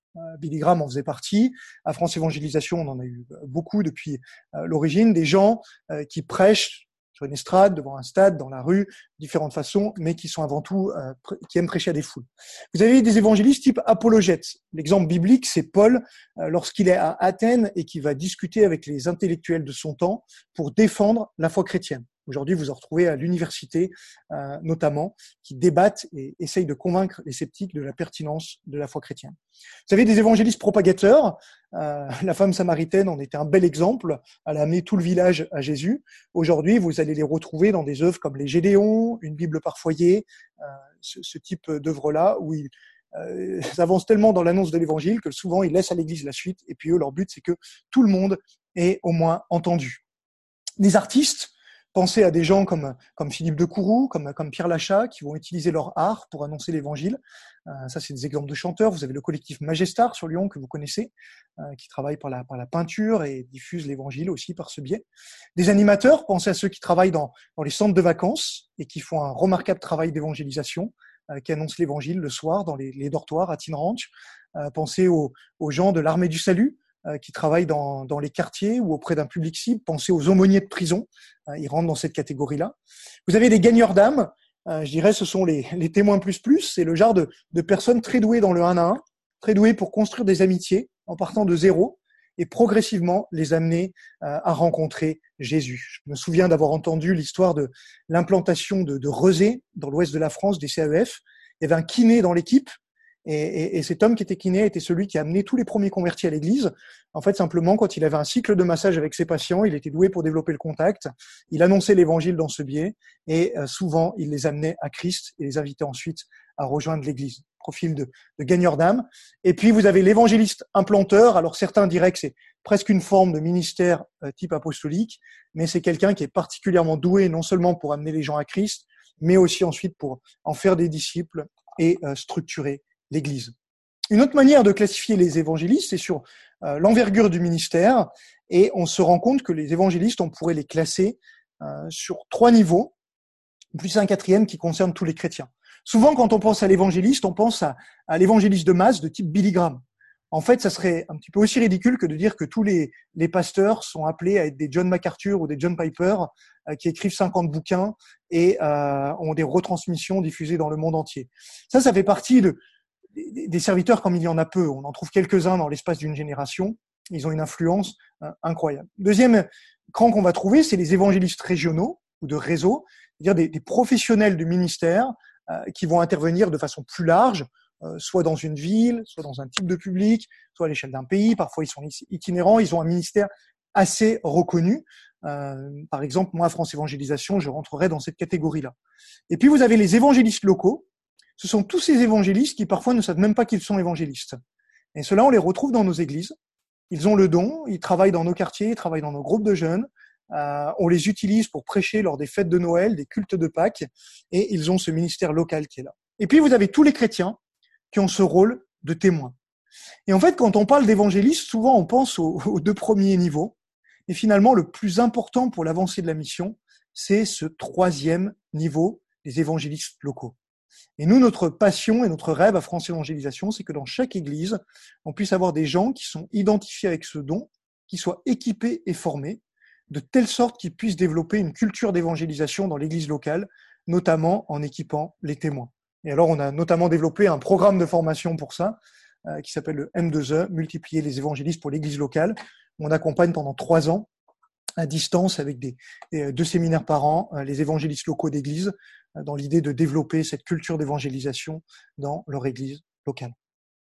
Billy Graham en faisait partie. À France Évangélisation, on en a eu beaucoup depuis l'origine, des gens qui prêchent sur une estrade, devant un stade, dans la rue, différentes façons, mais qui sont avant tout, euh, qui aiment prêcher à des foules. Vous avez des évangélistes type apologètes. L'exemple biblique, c'est Paul, euh, lorsqu'il est à Athènes et qui va discuter avec les intellectuels de son temps pour défendre la foi chrétienne. Aujourd'hui, vous en retrouvez à l'université, euh, notamment, qui débattent et essayent de convaincre les sceptiques de la pertinence de la foi chrétienne. Vous avez des évangélistes propagateurs. Euh, la femme samaritaine en était un bel exemple. Elle a amené tout le village à Jésus. Aujourd'hui, vous allez les retrouver dans des œuvres comme les Gédéons, une Bible par foyer, euh, ce, ce type d'œuvres-là, où ils euh, avancent tellement dans l'annonce de l'évangile que souvent ils laissent à l'église la suite. Et puis eux, leur but, c'est que tout le monde ait au moins entendu. Des artistes, pensez à des gens comme, comme Philippe de Courroux, comme, comme Pierre Lachat, qui vont utiliser leur art pour annoncer l'évangile. Euh, ça, c'est des exemples de chanteurs. Vous avez le collectif Majestar sur Lyon, que vous connaissez, euh, qui travaille par la, par la peinture et diffuse l'évangile aussi par ce biais. Des animateurs, pensez à ceux qui travaillent dans, dans les centres de vacances et qui font un remarquable travail d'évangélisation, euh, qui annoncent l'évangile le soir dans les, les dortoirs à Teen Ranch. Euh, pensez aux, aux gens de l'Armée du Salut, qui travaillent dans, dans les quartiers ou auprès d'un public cible. Pensez aux aumôniers de prison, ils rentrent dans cette catégorie-là. Vous avez des gagneurs d'âme, je dirais ce sont les, les témoins plus plus, c'est le genre de, de personnes très douées dans le un à un, très douées pour construire des amitiés en partant de zéro et progressivement les amener à rencontrer Jésus. Je me souviens d'avoir entendu l'histoire de l'implantation de, de Rezé dans l'ouest de la France, des C A E F. Il y avait un kiné dans l'équipe. Et, et, et cet homme qui était kiné était celui qui a amené tous les premiers convertis à l'église. En fait, simplement, quand il avait un cycle de massage avec ses patients, il était doué pour développer le contact. Il annonçait l'évangile dans ce biais et euh, souvent, il les amenait à Christ et les invitait ensuite à rejoindre l'église. Profil de, de gagneur d'âme. Et puis, vous avez l'évangéliste implanteur. Alors, certains diraient que c'est presque une forme de ministère euh, type apostolique, mais c'est quelqu'un qui est particulièrement doué non seulement pour amener les gens à Christ, mais aussi ensuite pour en faire des disciples et euh, structurer l'Église. Une autre manière de classifier les évangélistes, c'est sur euh, l'envergure du ministère, et on se rend compte que les évangélistes, on pourrait les classer euh, sur trois niveaux, plus un quatrième qui concerne tous les chrétiens. Souvent, quand on pense à l'évangéliste, on pense à, à l'évangéliste de masse de type Billy Graham. En fait, ça serait un petit peu aussi ridicule que de dire que tous les, les pasteurs sont appelés à être des John MacArthur ou des John Piper euh, qui écrivent cinquante bouquins et euh, ont des retransmissions diffusées dans le monde entier. Ça, ça fait partie de des serviteurs comme il y en a peu. On en trouve quelques-uns dans l'espace d'une génération. Ils ont une influence euh, incroyable. Deuxième cran qu'on va trouver, c'est les évangélistes régionaux ou de réseau, c'est-à-dire des, des professionnels du ministère euh, qui vont intervenir de façon plus large, euh, soit dans une ville, soit dans un type de public, soit à l'échelle d'un pays. Parfois, ils sont itinérants. Ils ont un ministère assez reconnu. Euh, par exemple, moi, à France Évangélisation, je rentrerai dans cette catégorie-là. Et puis, vous avez les évangélistes locaux. Ce sont tous ces évangélistes qui parfois ne savent même pas qu'ils sont évangélistes. Et ceux-là, on les retrouve dans nos églises. Ils ont le don, ils travaillent dans nos quartiers, ils travaillent dans nos groupes de jeunes. Euh, on les utilise pour prêcher lors des fêtes de Noël, des cultes de Pâques, et ils ont ce ministère local qui est là. Et puis, vous avez tous les chrétiens qui ont ce rôle de témoins. Et en fait, quand on parle d'évangélistes, souvent on pense aux, aux deux premiers niveaux. Et finalement, le plus important pour l'avancée de la mission, c'est ce troisième niveau, les évangélistes locaux. Et nous, notre passion et notre rêve à France Évangélisation, c'est que dans chaque église, on puisse avoir des gens qui sont identifiés avec ce don, qui soient équipés et formés, de telle sorte qu'ils puissent développer une culture d'évangélisation dans l'église locale, notamment en équipant les témoins. Et alors, on a notamment développé un programme de formation pour ça, euh, qui s'appelle le M deux E, Multiplier les évangélistes pour l'église locale. On accompagne pendant trois ans, à distance, avec des, des deux séminaires par an, les évangélistes locaux d'église, dans l'idée de développer cette culture d'évangélisation dans leur église locale.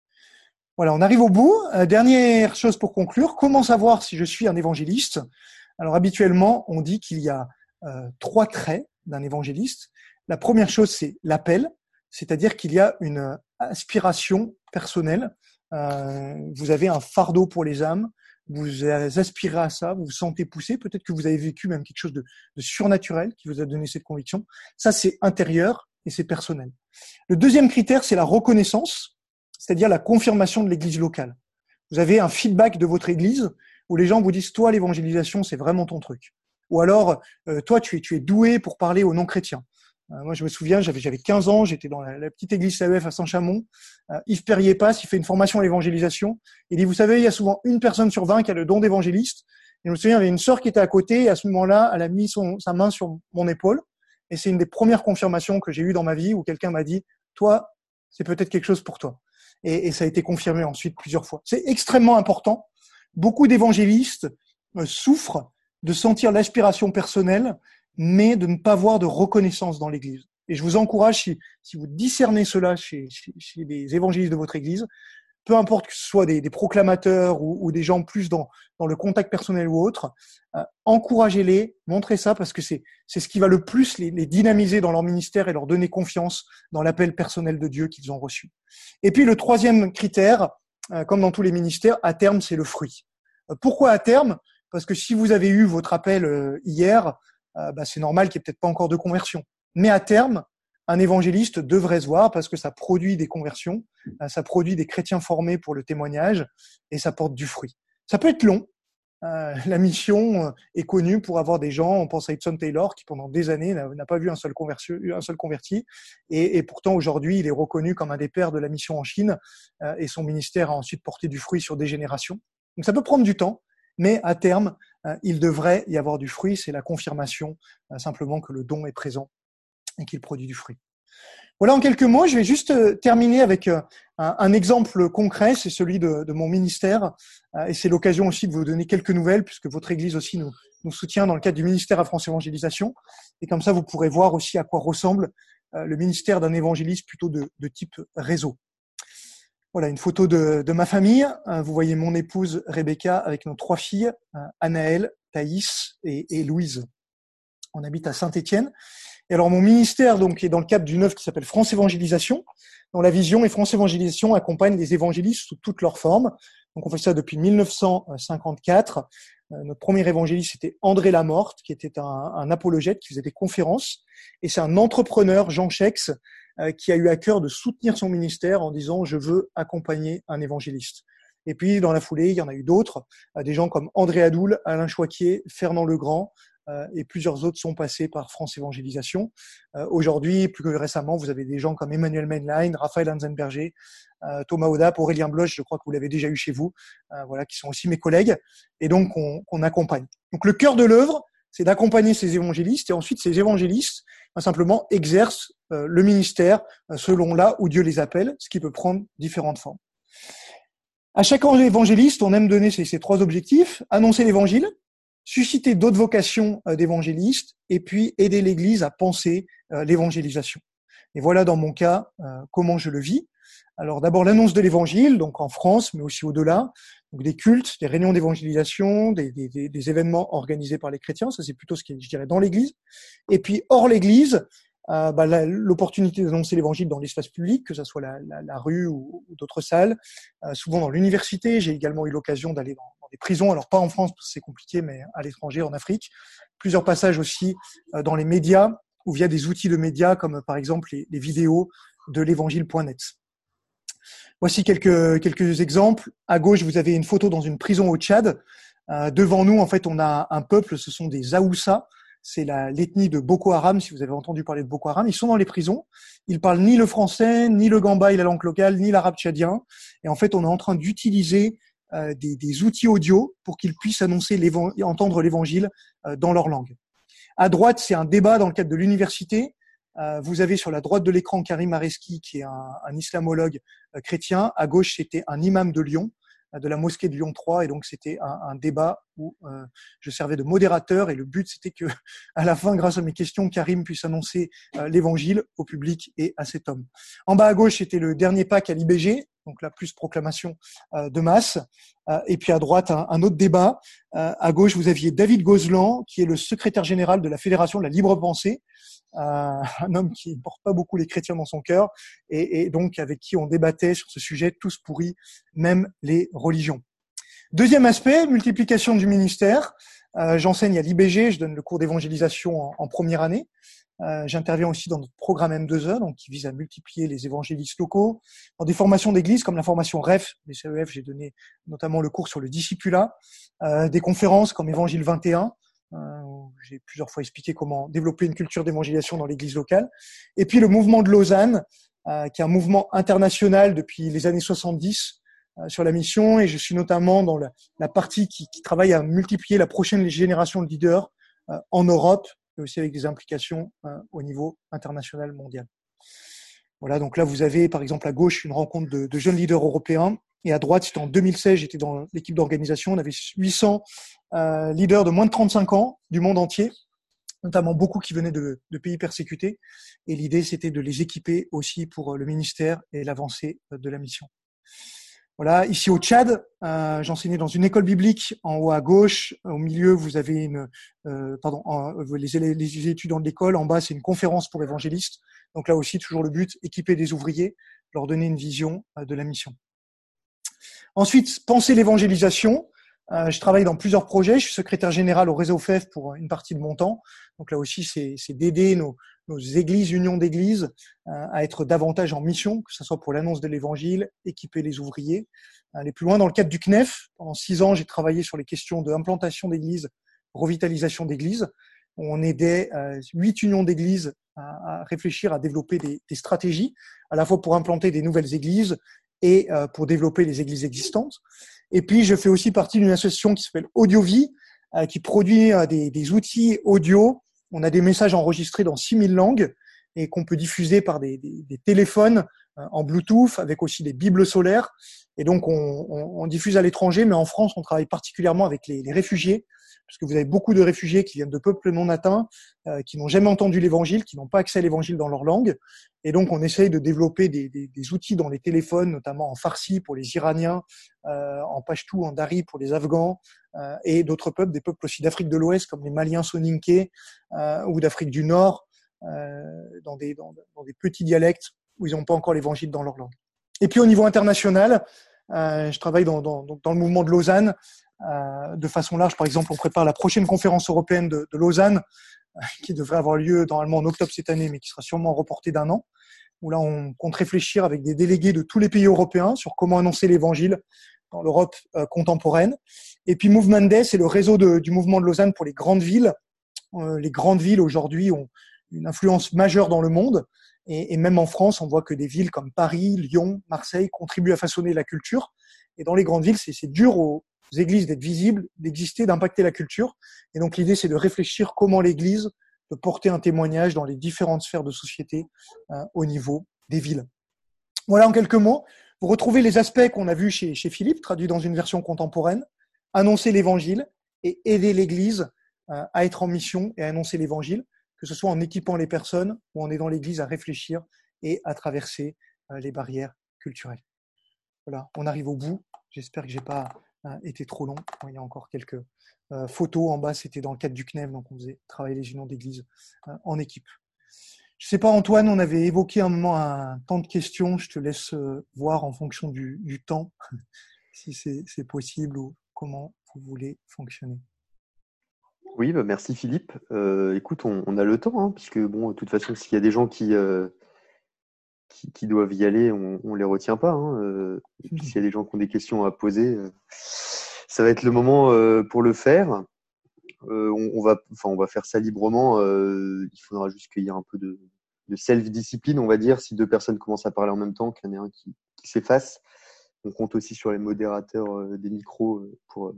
Voilà, on arrive au bout. Euh, dernière chose pour conclure, comment savoir si je suis un évangéliste ? Alors habituellement, on dit qu'il y a euh, trois traits d'un évangéliste. La première chose, c'est l'appel, c'est-à-dire qu'il y a une aspiration personnelle. Euh, vous avez un fardeau pour les âmes, vous aspirez à ça, vous vous sentez poussé, peut-être que vous avez vécu même quelque chose de, de surnaturel qui vous a donné cette conviction. Ça, c'est intérieur et c'est personnel. Le deuxième critère, c'est la reconnaissance, c'est-à-dire la confirmation de l'église locale. Vous avez un feedback de votre église où les gens vous disent « toi, l'évangélisation, c'est vraiment ton truc ». Ou alors, euh, toi, tu es, tu es doué pour parler aux non-chrétiens. Euh, moi, je me souviens, j'avais j'avais quinze ans, j'étais dans la, la petite église C A E F à Saint-Chamond. Euh, Yves Perrier passe, il fait une formation à l'évangélisation. Il dit, vous savez, il y a souvent une personne sur vingt qui a le don d'évangéliste. Et je me souviens, il y avait une sœur qui était à côté, et à ce moment-là, elle a mis son, sa main sur mon épaule. Et c'est une des premières confirmations que j'ai eues dans ma vie où quelqu'un m'a dit, toi, c'est peut-être quelque chose pour toi. Et, et ça a été confirmé ensuite plusieurs fois. C'est extrêmement important. Beaucoup d'évangélistes euh, souffrent de sentir l'aspiration personnelle, mais de ne pas voir de reconnaissance dans l'Église. Et je vous encourage, si, si vous discernez cela chez, chez, chez les évangélistes de votre Église, peu importe que ce soit des, des proclamateurs ou, ou des gens plus dans, dans le contact personnel ou autre, euh, encouragez-les, montrez ça parce que c'est, c'est ce qui va le plus les, les dynamiser dans leur ministère et leur donner confiance dans l'appel personnel de Dieu qu'ils ont reçu. Et puis le troisième critère, euh, comme dans tous les ministères, à terme, c'est le fruit. Euh, pourquoi à terme ? Parce que si vous avez eu votre appel euh, hier, euh, bah, c'est normal qu'il n'y ait peut-être pas encore de conversion. Mais à terme, un évangéliste devrait se voir parce que ça produit des conversions, ça produit des chrétiens formés pour le témoignage et ça porte du fruit. Ça peut être long. Euh, la mission est connue pour avoir des gens, on pense à Hudson Taylor qui pendant des années n'a, n'a pas vu un seul, converti, un seul converti et, et pourtant aujourd'hui il est reconnu comme un des pères de la mission en Chine euh, et son ministère a ensuite porté du fruit sur des générations. Donc ça peut prendre du temps, mais à terme, euh, il devrait y avoir du fruit, c'est la confirmation euh, simplement que le don est présent et qu'il produit du fruit. Voilà en quelques mots, je vais juste terminer avec un, un exemple concret, c'est celui de, de mon ministère, et c'est l'occasion aussi de vous donner quelques nouvelles, puisque votre Église aussi nous, nous soutient dans le cadre du ministère à France Évangélisation, et comme ça vous pourrez voir aussi à quoi ressemble le ministère d'un évangéliste plutôt de, de type réseau. Voilà une photo de, de ma famille, vous voyez mon épouse Rebecca avec nos trois filles, Anaëlle, Thaïs et, et Louise. On habite à Saint-Étienne. Et alors mon ministère donc est dans le cadre d'une œuvre qui s'appelle France Évangélisation, dont la vision est France Évangélisation accompagne les évangélistes sous toutes leurs formes. Donc on fait ça depuis mille neuf cent cinquante-quatre. Euh, notre premier évangéliste c'était André Lamorte, qui était un, un apologète qui faisait des conférences. Et c'est un entrepreneur, Jean Chex, euh, qui a eu à cœur de soutenir son ministère en disant je veux accompagner un évangéliste. Et puis dans la foulée, il y en a eu d'autres, euh, des gens comme André Adoul, Alain Choiquier, Fernand Legrand, et plusieurs autres sont passés par France Évangélisation. Euh, aujourd'hui, plus que récemment, vous avez des gens comme Emmanuel Mainlein, Raphaël Hansenberger, euh, Thomas Audap, Aurélien Bloch, je crois que vous l'avez déjà eu chez vous, euh, voilà, qui sont aussi mes collègues, et donc on, on accompagne. Donc le cœur de l'œuvre, c'est d'accompagner ces évangélistes, et ensuite ces évangélistes, ben, simplement exercent euh, le ministère euh, selon là où Dieu les appelle, ce qui peut prendre différentes formes. À chaque évangéliste, on aime donner ces, ces trois objectifs: annoncer l'évangile, susciter d'autres vocations euh, d'évangélistes et puis aider l'Église à penser euh, l'évangélisation. Et voilà dans mon cas euh, comment je le vis. Alors d'abord l'annonce de l'Évangile, donc en France, mais aussi au-delà, donc des cultes, des réunions d'évangélisation, des, des, des événements organisés par les chrétiens, ça c'est plutôt ce qui est, je dirais, dans l'Église. Et puis hors l'Église, euh, bah, la, l'opportunité d'annoncer l'Évangile dans l'espace public, que ce soit la, la, la rue ou, ou d'autres salles, euh, souvent dans l'université. J'ai également eu l'occasion d'aller dans des prisons, alors pas en France parce que c'est compliqué, mais à l'étranger, en Afrique. Plusieurs passages aussi euh, dans les médias ou via des outils de médias comme par exemple les, les vidéos de l'évangile point net. Voici quelques quelques exemples. À gauche, vous avez une photo dans une prison au Tchad. Euh, devant nous, en fait, on a un peuple, ce sont des Aoussa. C'est la, l'ethnie de Boko Haram, si vous avez entendu parler de Boko Haram. Ils sont dans les prisons. Ils parlent ni le français, ni le gamba, la langue locale, ni l'arabe tchadien. Et en fait, on est en train d'utiliser Euh, des, des outils audio pour qu'ils puissent annoncer l'évan- entendre l'évangile euh, dans leur langue. À droite, c'est un débat dans le cadre de l'université. Euh, vous avez sur la droite de l'écran Karim Areski, qui est un, un islamologue euh, chrétien. À gauche, c'était un imam de Lyon, euh, de la mosquée de Lyon trois. Et donc, c'était un, un débat où euh, je servais de modérateur. Et le but, c'était que, à la fin, grâce à mes questions, Karim puisse annoncer euh, l'évangile au public et à cet homme. En bas à gauche, c'était le dernier Pâques à l'I B G. Donc là, plus proclamation euh, de masse. Euh, et puis à droite, un, un autre débat. Euh, à gauche, vous aviez David Gozlan, qui est le secrétaire général de la Fédération de la Libre Pensée, euh, un homme qui ne porte pas beaucoup les chrétiens dans son cœur, et, et donc avec qui on débattait sur ce sujet, tous pourris, même les religions. Deuxième aspect, multiplication du ministère. Euh, j'enseigne à l'I B G, je donne le cours d'évangélisation en, en première année. Euh, j'interviens aussi dans notre programme M deux E, donc qui vise à multiplier les évangélistes locaux. Dans des formations d'église, comme la formation R E F, des C E F, j'ai donné notamment le cours sur le discipulat. Euh, des conférences comme Évangile vingt et un, euh, où j'ai plusieurs fois expliqué comment développer une culture d'évangélisation dans l'église locale. Et puis le mouvement de Lausanne, euh, qui est un mouvement international depuis les années soixante-dix euh, sur la mission, et je suis notamment dans la, la partie qui, qui travaille à multiplier la prochaine génération de leaders euh, en Europe, et aussi avec des implications euh, au niveau international mondial. Voilà, donc là vous avez par exemple à gauche une rencontre de, de jeunes leaders européens, et à droite, c'était en deux mille seize, j'étais dans l'équipe d'organisation, on avait huit cents euh, leaders de moins de trente-cinq ans du monde entier, notamment beaucoup qui venaient de, de pays persécutés, et l'idée c'était de les équiper aussi pour le ministère et l'avancée de la mission. Voilà, ici au Tchad, euh, j'enseignais dans une école biblique en haut à gauche. Au milieu, vous avez une, euh, pardon, en, les, les étudiants de l'école. En bas, c'est une conférence pour évangélistes. Donc là aussi, toujours le but, équiper des ouvriers, leur donner une vision euh, de la mission. Ensuite, penser l'évangélisation. Euh, je travaille dans plusieurs projets. Je suis secrétaire général au réseau F E F pour une partie de mon temps. Donc là aussi, c'est, c'est d'aider nos, nos églises, unions d'églises, euh, à être davantage en mission, que ce soit pour l'annonce de l'évangile, équiper les ouvriers. Aller plus loin, dans le cadre du C N E F, pendant six ans, j'ai travaillé sur les questions d'implantation d'églises, revitalisation d'églises. On aidait euh, huit unions d'églises à, à réfléchir, à développer des, des stratégies, à la fois pour implanter des nouvelles églises et euh, pour développer les églises existantes. Et puis, je fais aussi partie d'une association qui s'appelle Audiovie, euh, qui produit euh, des, des outils audio. On a des messages enregistrés dans six mille langues et qu'on peut diffuser par des, des, des téléphones euh, en Bluetooth, avec aussi des bibles solaires. Et donc, on, on, on diffuse à l'étranger, mais en France, on travaille particulièrement avec les, les réfugiés, parce que vous avez beaucoup de réfugiés qui viennent de peuples non atteints, euh, qui n'ont jamais entendu l'évangile, qui n'ont pas accès à l'évangile dans leur langue. Et donc, on essaye de développer des, des, des outils dans les téléphones, notamment en farsi pour les Iraniens, euh, en pachtou, en dari pour les Afghans, euh, et d'autres peuples, des peuples aussi d'Afrique de l'Ouest, comme les Maliens soninké, euh, ou d'Afrique du Nord, euh, dans, des, dans, dans des petits dialectes où ils n'ont pas encore l'évangile dans leur langue. Et puis, au niveau international, euh, je travaille dans, dans, dans le mouvement de Lausanne, Euh, de façon large. Par exemple, on prépare la prochaine conférence européenne de, de Lausanne, euh, qui devrait avoir lieu normalement en octobre cette année, mais qui sera sûrement reportée d'un an, où là, on compte réfléchir avec des délégués de tous les pays européens sur comment annoncer l'évangile dans l'Europe euh, contemporaine. Et puis, Movement Day, c'est le réseau de, du mouvement de Lausanne pour les grandes villes. Euh, les grandes villes, aujourd'hui, ont une influence majeure dans le monde. Et, et même en France, on voit que des villes comme Paris, Lyon, Marseille contribuent à façonner la culture. Et dans les grandes villes, c'est, c'est dur aux, aux églises d'être visibles, d'exister, d'impacter la culture. Et donc l'idée, c'est de réfléchir comment l'Église peut porter un témoignage dans les différentes sphères de société euh, au niveau des villes. Voilà en quelques mots. Vous retrouvez les aspects qu'on a vus chez, chez Philippe, traduits dans une version contemporaine, annoncer l'Évangile et aider l'Église euh, à être en mission et à annoncer l'Évangile, que ce soit en équipant les personnes ou en aidant l'Église à réfléchir et à traverser euh, les barrières culturelles. Voilà, on arrive au bout. J'espère que j'ai pas été trop long. Il y a encore quelques euh, photos en bas, c'était dans le cadre du C N E F, donc on faisait travailler les unions d'église euh, en équipe. Je sais pas, Antoine, on avait évoqué un moment un temps de questions. Je te laisse euh, voir en fonction du, du temps, si c'est, c'est possible ou comment vous voulez fonctionner. Oui, bah merci Philippe. Euh, écoute, on, on a le temps, hein, puisque bon, de toute façon, s'il y a des gens qui, euh, qui, qui doivent y aller, on, on les retient pas. Hein, euh, et puis s'il y a des gens qui ont des questions à poser, euh, ça va être le moment euh, pour le faire. Euh, on, on va, enfin, on va faire ça librement. Euh, il faudra juste qu'il y ait un peu de, de self-discipline, on va dire. Si deux personnes commencent à parler en même temps, qu'il y en ait un qui, qui s'efface. On compte aussi sur les modérateurs euh, des micros euh, pour,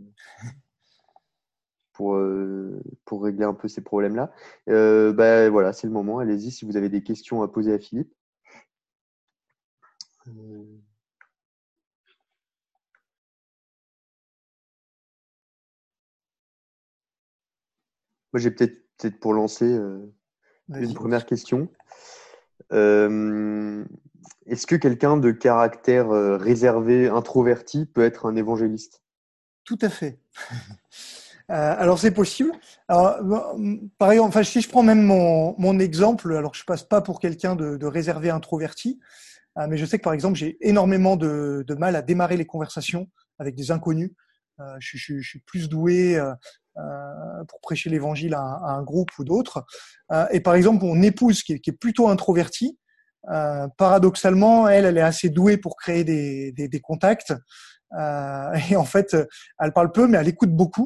pour, euh, pour régler un peu ces problèmes-là. Euh, bah, voilà, c'est le moment. Allez-y si vous avez des questions à poser à Philippe. Euh... Moi, j'ai peut-être, peut-être pour lancer euh, une première question. Euh, est-ce que quelqu'un de caractère euh, réservé, introverti, peut être un évangéliste? Tout à fait. Euh, alors c'est possible. Alors, pareil, enfin si je prends même mon, mon exemple, alors je passe pas pour quelqu'un de, de réservé, introverti, euh, mais je sais que par exemple j'ai énormément de, de mal à démarrer les conversations avec des inconnus. Euh, je, je, je suis plus doué euh, euh, pour prêcher l'évangile à, à un groupe ou d'autres. Euh, et par exemple mon épouse qui est, qui est plutôt introvertie, euh, paradoxalement elle, elle est assez douée pour créer des, des, des contacts. Euh, et en fait, elle parle peu, mais elle écoute beaucoup.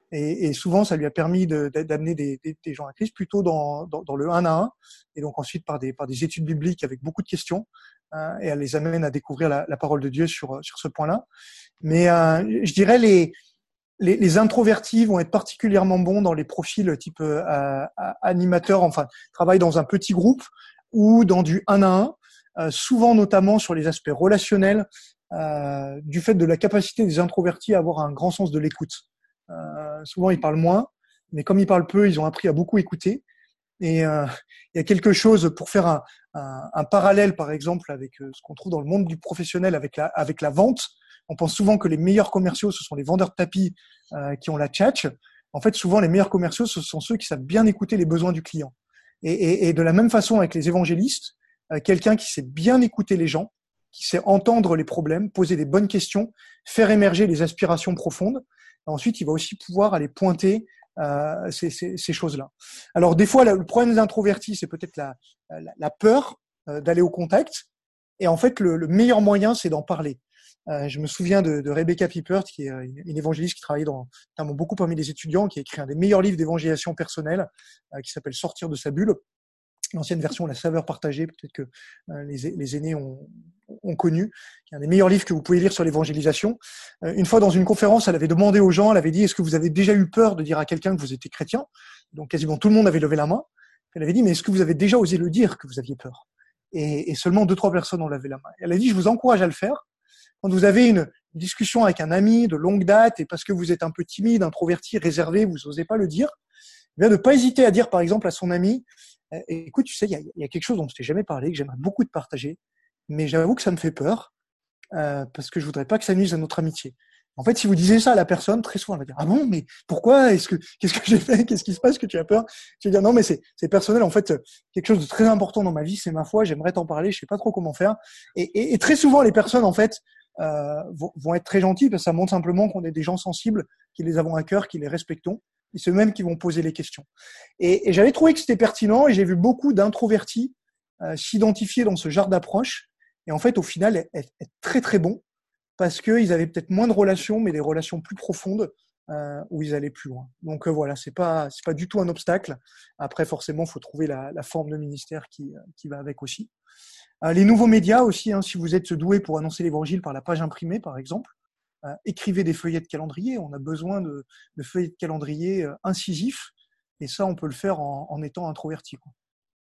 Et, et souvent, ça lui a permis de, d'amener des, des, des gens à Christ plutôt dans, dans, dans le un à un, et donc ensuite par des, par des études bibliques avec beaucoup de questions, hein, et elle les amène à découvrir la, la parole de Dieu sur, sur ce point-là. Mais euh, je dirais les, les, les introvertis vont être particulièrement bons dans les profils type euh, animateur, enfin, travaillent dans un petit groupe ou dans du un à un, euh, souvent notamment sur les aspects relationnels, euh, du fait de la capacité des introvertis à avoir un grand sens de l'écoute. Euh, souvent, ils parlent moins, mais comme ils parlent peu, ils ont appris à beaucoup écouter. Et euh, il y a quelque chose pour faire un, un, un parallèle, par exemple, avec euh, ce qu'on trouve dans le monde du professionnel, avec la, avec la vente. On pense souvent que les meilleurs commerciaux, ce sont les vendeurs de tapis euh, qui ont la tchatch. En fait, souvent, les meilleurs commerciaux, ce sont ceux qui savent bien écouter les besoins du client. Et, et, et de la même façon avec les évangélistes, euh, quelqu'un qui sait bien écouter les gens, qui sait entendre les problèmes, poser des bonnes questions, faire émerger les aspirations profondes. Et ensuite, il va aussi pouvoir aller pointer euh, ces, ces, ces choses-là. Alors, des fois, le problème des introvertis, c'est peut-être la, la, la peur euh, d'aller au contact. Et en fait, le, le meilleur moyen, c'est d'en parler. Euh, je me souviens de, de Rebecca Pippert, qui est une, une évangéliste qui travaille dans, notamment beaucoup parmi les étudiants, qui a écrit un des meilleurs livres d'évangélisation personnelle, euh, qui s'appelle Sortir de sa bulle. L'ancienne version, La saveur partagée, peut-être que euh, les, les aînés ont, ont connu, qui est un des meilleurs livres que vous pouvez lire sur l'évangélisation. Euh, une fois dans une conférence, elle avait demandé aux gens, elle avait dit, est-ce que vous avez déjà eu peur de dire à quelqu'un que vous étiez chrétien? Donc quasiment tout le monde avait levé la main. Elle avait dit, mais est-ce que vous avez déjà osé le dire que vous aviez peur? Et, et seulement deux, trois personnes ont levé la main. Elle a dit, je vous encourage à le faire. Quand vous avez une discussion avec un ami de longue date et parce que vous êtes un peu timide, introverti, réservé, vous n'osez pas le dire, eh bien de ne pas hésiter à dire par exemple à son ami, écoute, tu sais, il y a, y a quelque chose dont je t'ai jamais parlé, que j'aimerais beaucoup te partager, mais j'avoue que ça me fait peur euh, parce que je voudrais pas que ça nuise à notre amitié. En fait, si vous disiez ça à la personne, très souvent, elle va dire ah bon, mais pourquoi? Est-ce que qu'est-ce que j'ai fait? Qu'est-ce qui se passe que tu as peur? Je vais dire non, mais c'est c'est personnel. En fait, quelque chose de très important dans ma vie, c'est ma foi. J'aimerais t'en parler. Je sais pas trop comment faire. Et, et, et très souvent, les personnes en fait euh, vont, vont être très gentilles parce que ça montre simplement qu'on est des gens sensibles, qui les avons à cœur, qui les respectons. Et c'est eux-mêmes qui vont poser les questions. Et, et j'avais trouvé que c'était pertinent et j'ai vu beaucoup d'introvertis euh, s'identifier dans ce genre d'approche. Et en fait, au final, être, être très très bons parce qu'ils avaient peut-être moins de relations, mais des relations plus profondes euh, où ils allaient plus loin. Donc euh, voilà, c'est pas c'est pas du tout un obstacle. Après, forcément, faut trouver la, la forme de ministère qui qui va avec aussi. Euh, les nouveaux médias aussi, hein, si vous êtes doué pour annoncer l'évangile par la page imprimée, par exemple. Euh, écrivez des feuillets de calendrier. On a besoin de, de feuillets de calendrier euh, incisifs. Et ça, on peut le faire en, en étant introverti, quoi.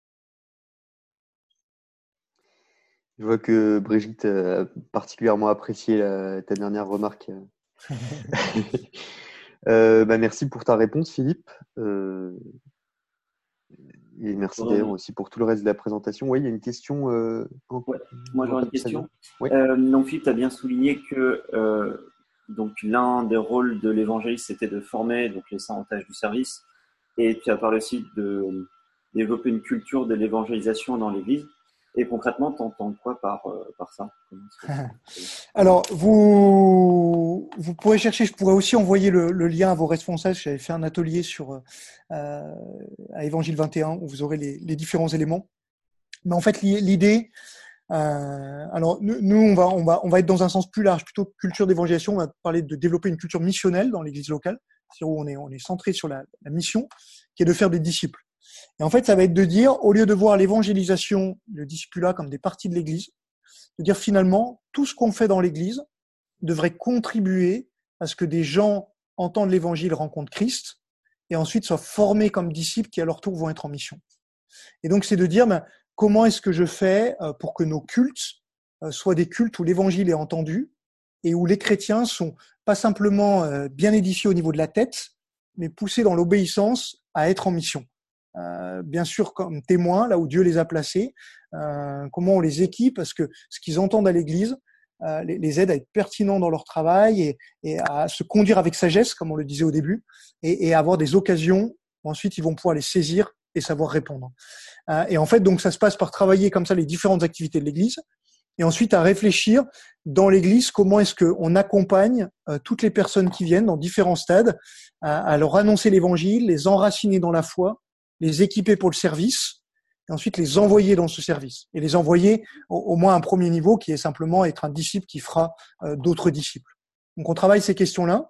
Je vois que Brigitte a particulièrement apprécié la, ta dernière remarque. euh, bah merci pour ta réponse, Philippe. Euh, et merci d'ailleurs aussi pour tout le reste de la présentation. Oui, il y a une question. Euh, en... ouais, moi, j'aurais une question. Oui. Euh, donc, Philippe, tu as bien souligné que euh, donc, l'un des rôles de l'évangéliste, c'était de former donc, les saints en tâche du service. Et tu as parlé aussi de développer une culture de l'évangélisation dans l'Église. Et concrètement, tu entends quoi par, euh, par ça? Alors, vous, vous pourrez chercher, je pourrais aussi envoyer le, le lien à vos responsables. J'avais fait un atelier sur euh, à Évangile vingt et un où vous aurez les, les différents éléments. Mais en fait, l'idée, euh, alors nous, on va, on va, on va être dans un sens plus large, plutôt que culture d'évangélisation. On va parler de développer une culture missionnelle dans l'Église locale, c'est-à-dire où on est, on est centré sur la, la mission, qui est de faire des disciples. Et en fait, ça va être de dire, au lieu de voir l'évangélisation, le discipulat comme des parties de l'Église, de dire finalement, tout ce qu'on fait dans l'Église devrait contribuer à ce que des gens entendent l'Évangile, rencontrent Christ, et ensuite soient formés comme disciples qui à leur tour vont être en mission. Et donc, c'est de dire, ben, comment est-ce que je fais pour que nos cultes soient des cultes où l'Évangile est entendu et où les chrétiens sont pas simplement bien édifiés au niveau de la tête, mais poussés dans l'obéissance à être en mission. Euh, bien sûr comme témoins, là où Dieu les a placés, euh, comment on les équipe, parce que ce qu'ils entendent à l'église euh, les, les aide à être pertinents dans leur travail et, et à se conduire avec sagesse, comme on le disait au début, et, et à avoir des occasions où ensuite ils vont pouvoir les saisir et savoir répondre. Euh, et en fait, donc ça se passe par travailler comme ça les différentes activités de l'église, et ensuite à réfléchir dans l'église comment est-ce qu'on accompagne euh, toutes les personnes qui viennent dans différents stades, à, à leur annoncer l'évangile, les enraciner dans la foi, les équiper pour le service, et ensuite les envoyer dans ce service. Et les envoyer au, au moins à un premier niveau qui est simplement être un disciple qui fera euh, d'autres disciples. Donc on travaille ces questions-là.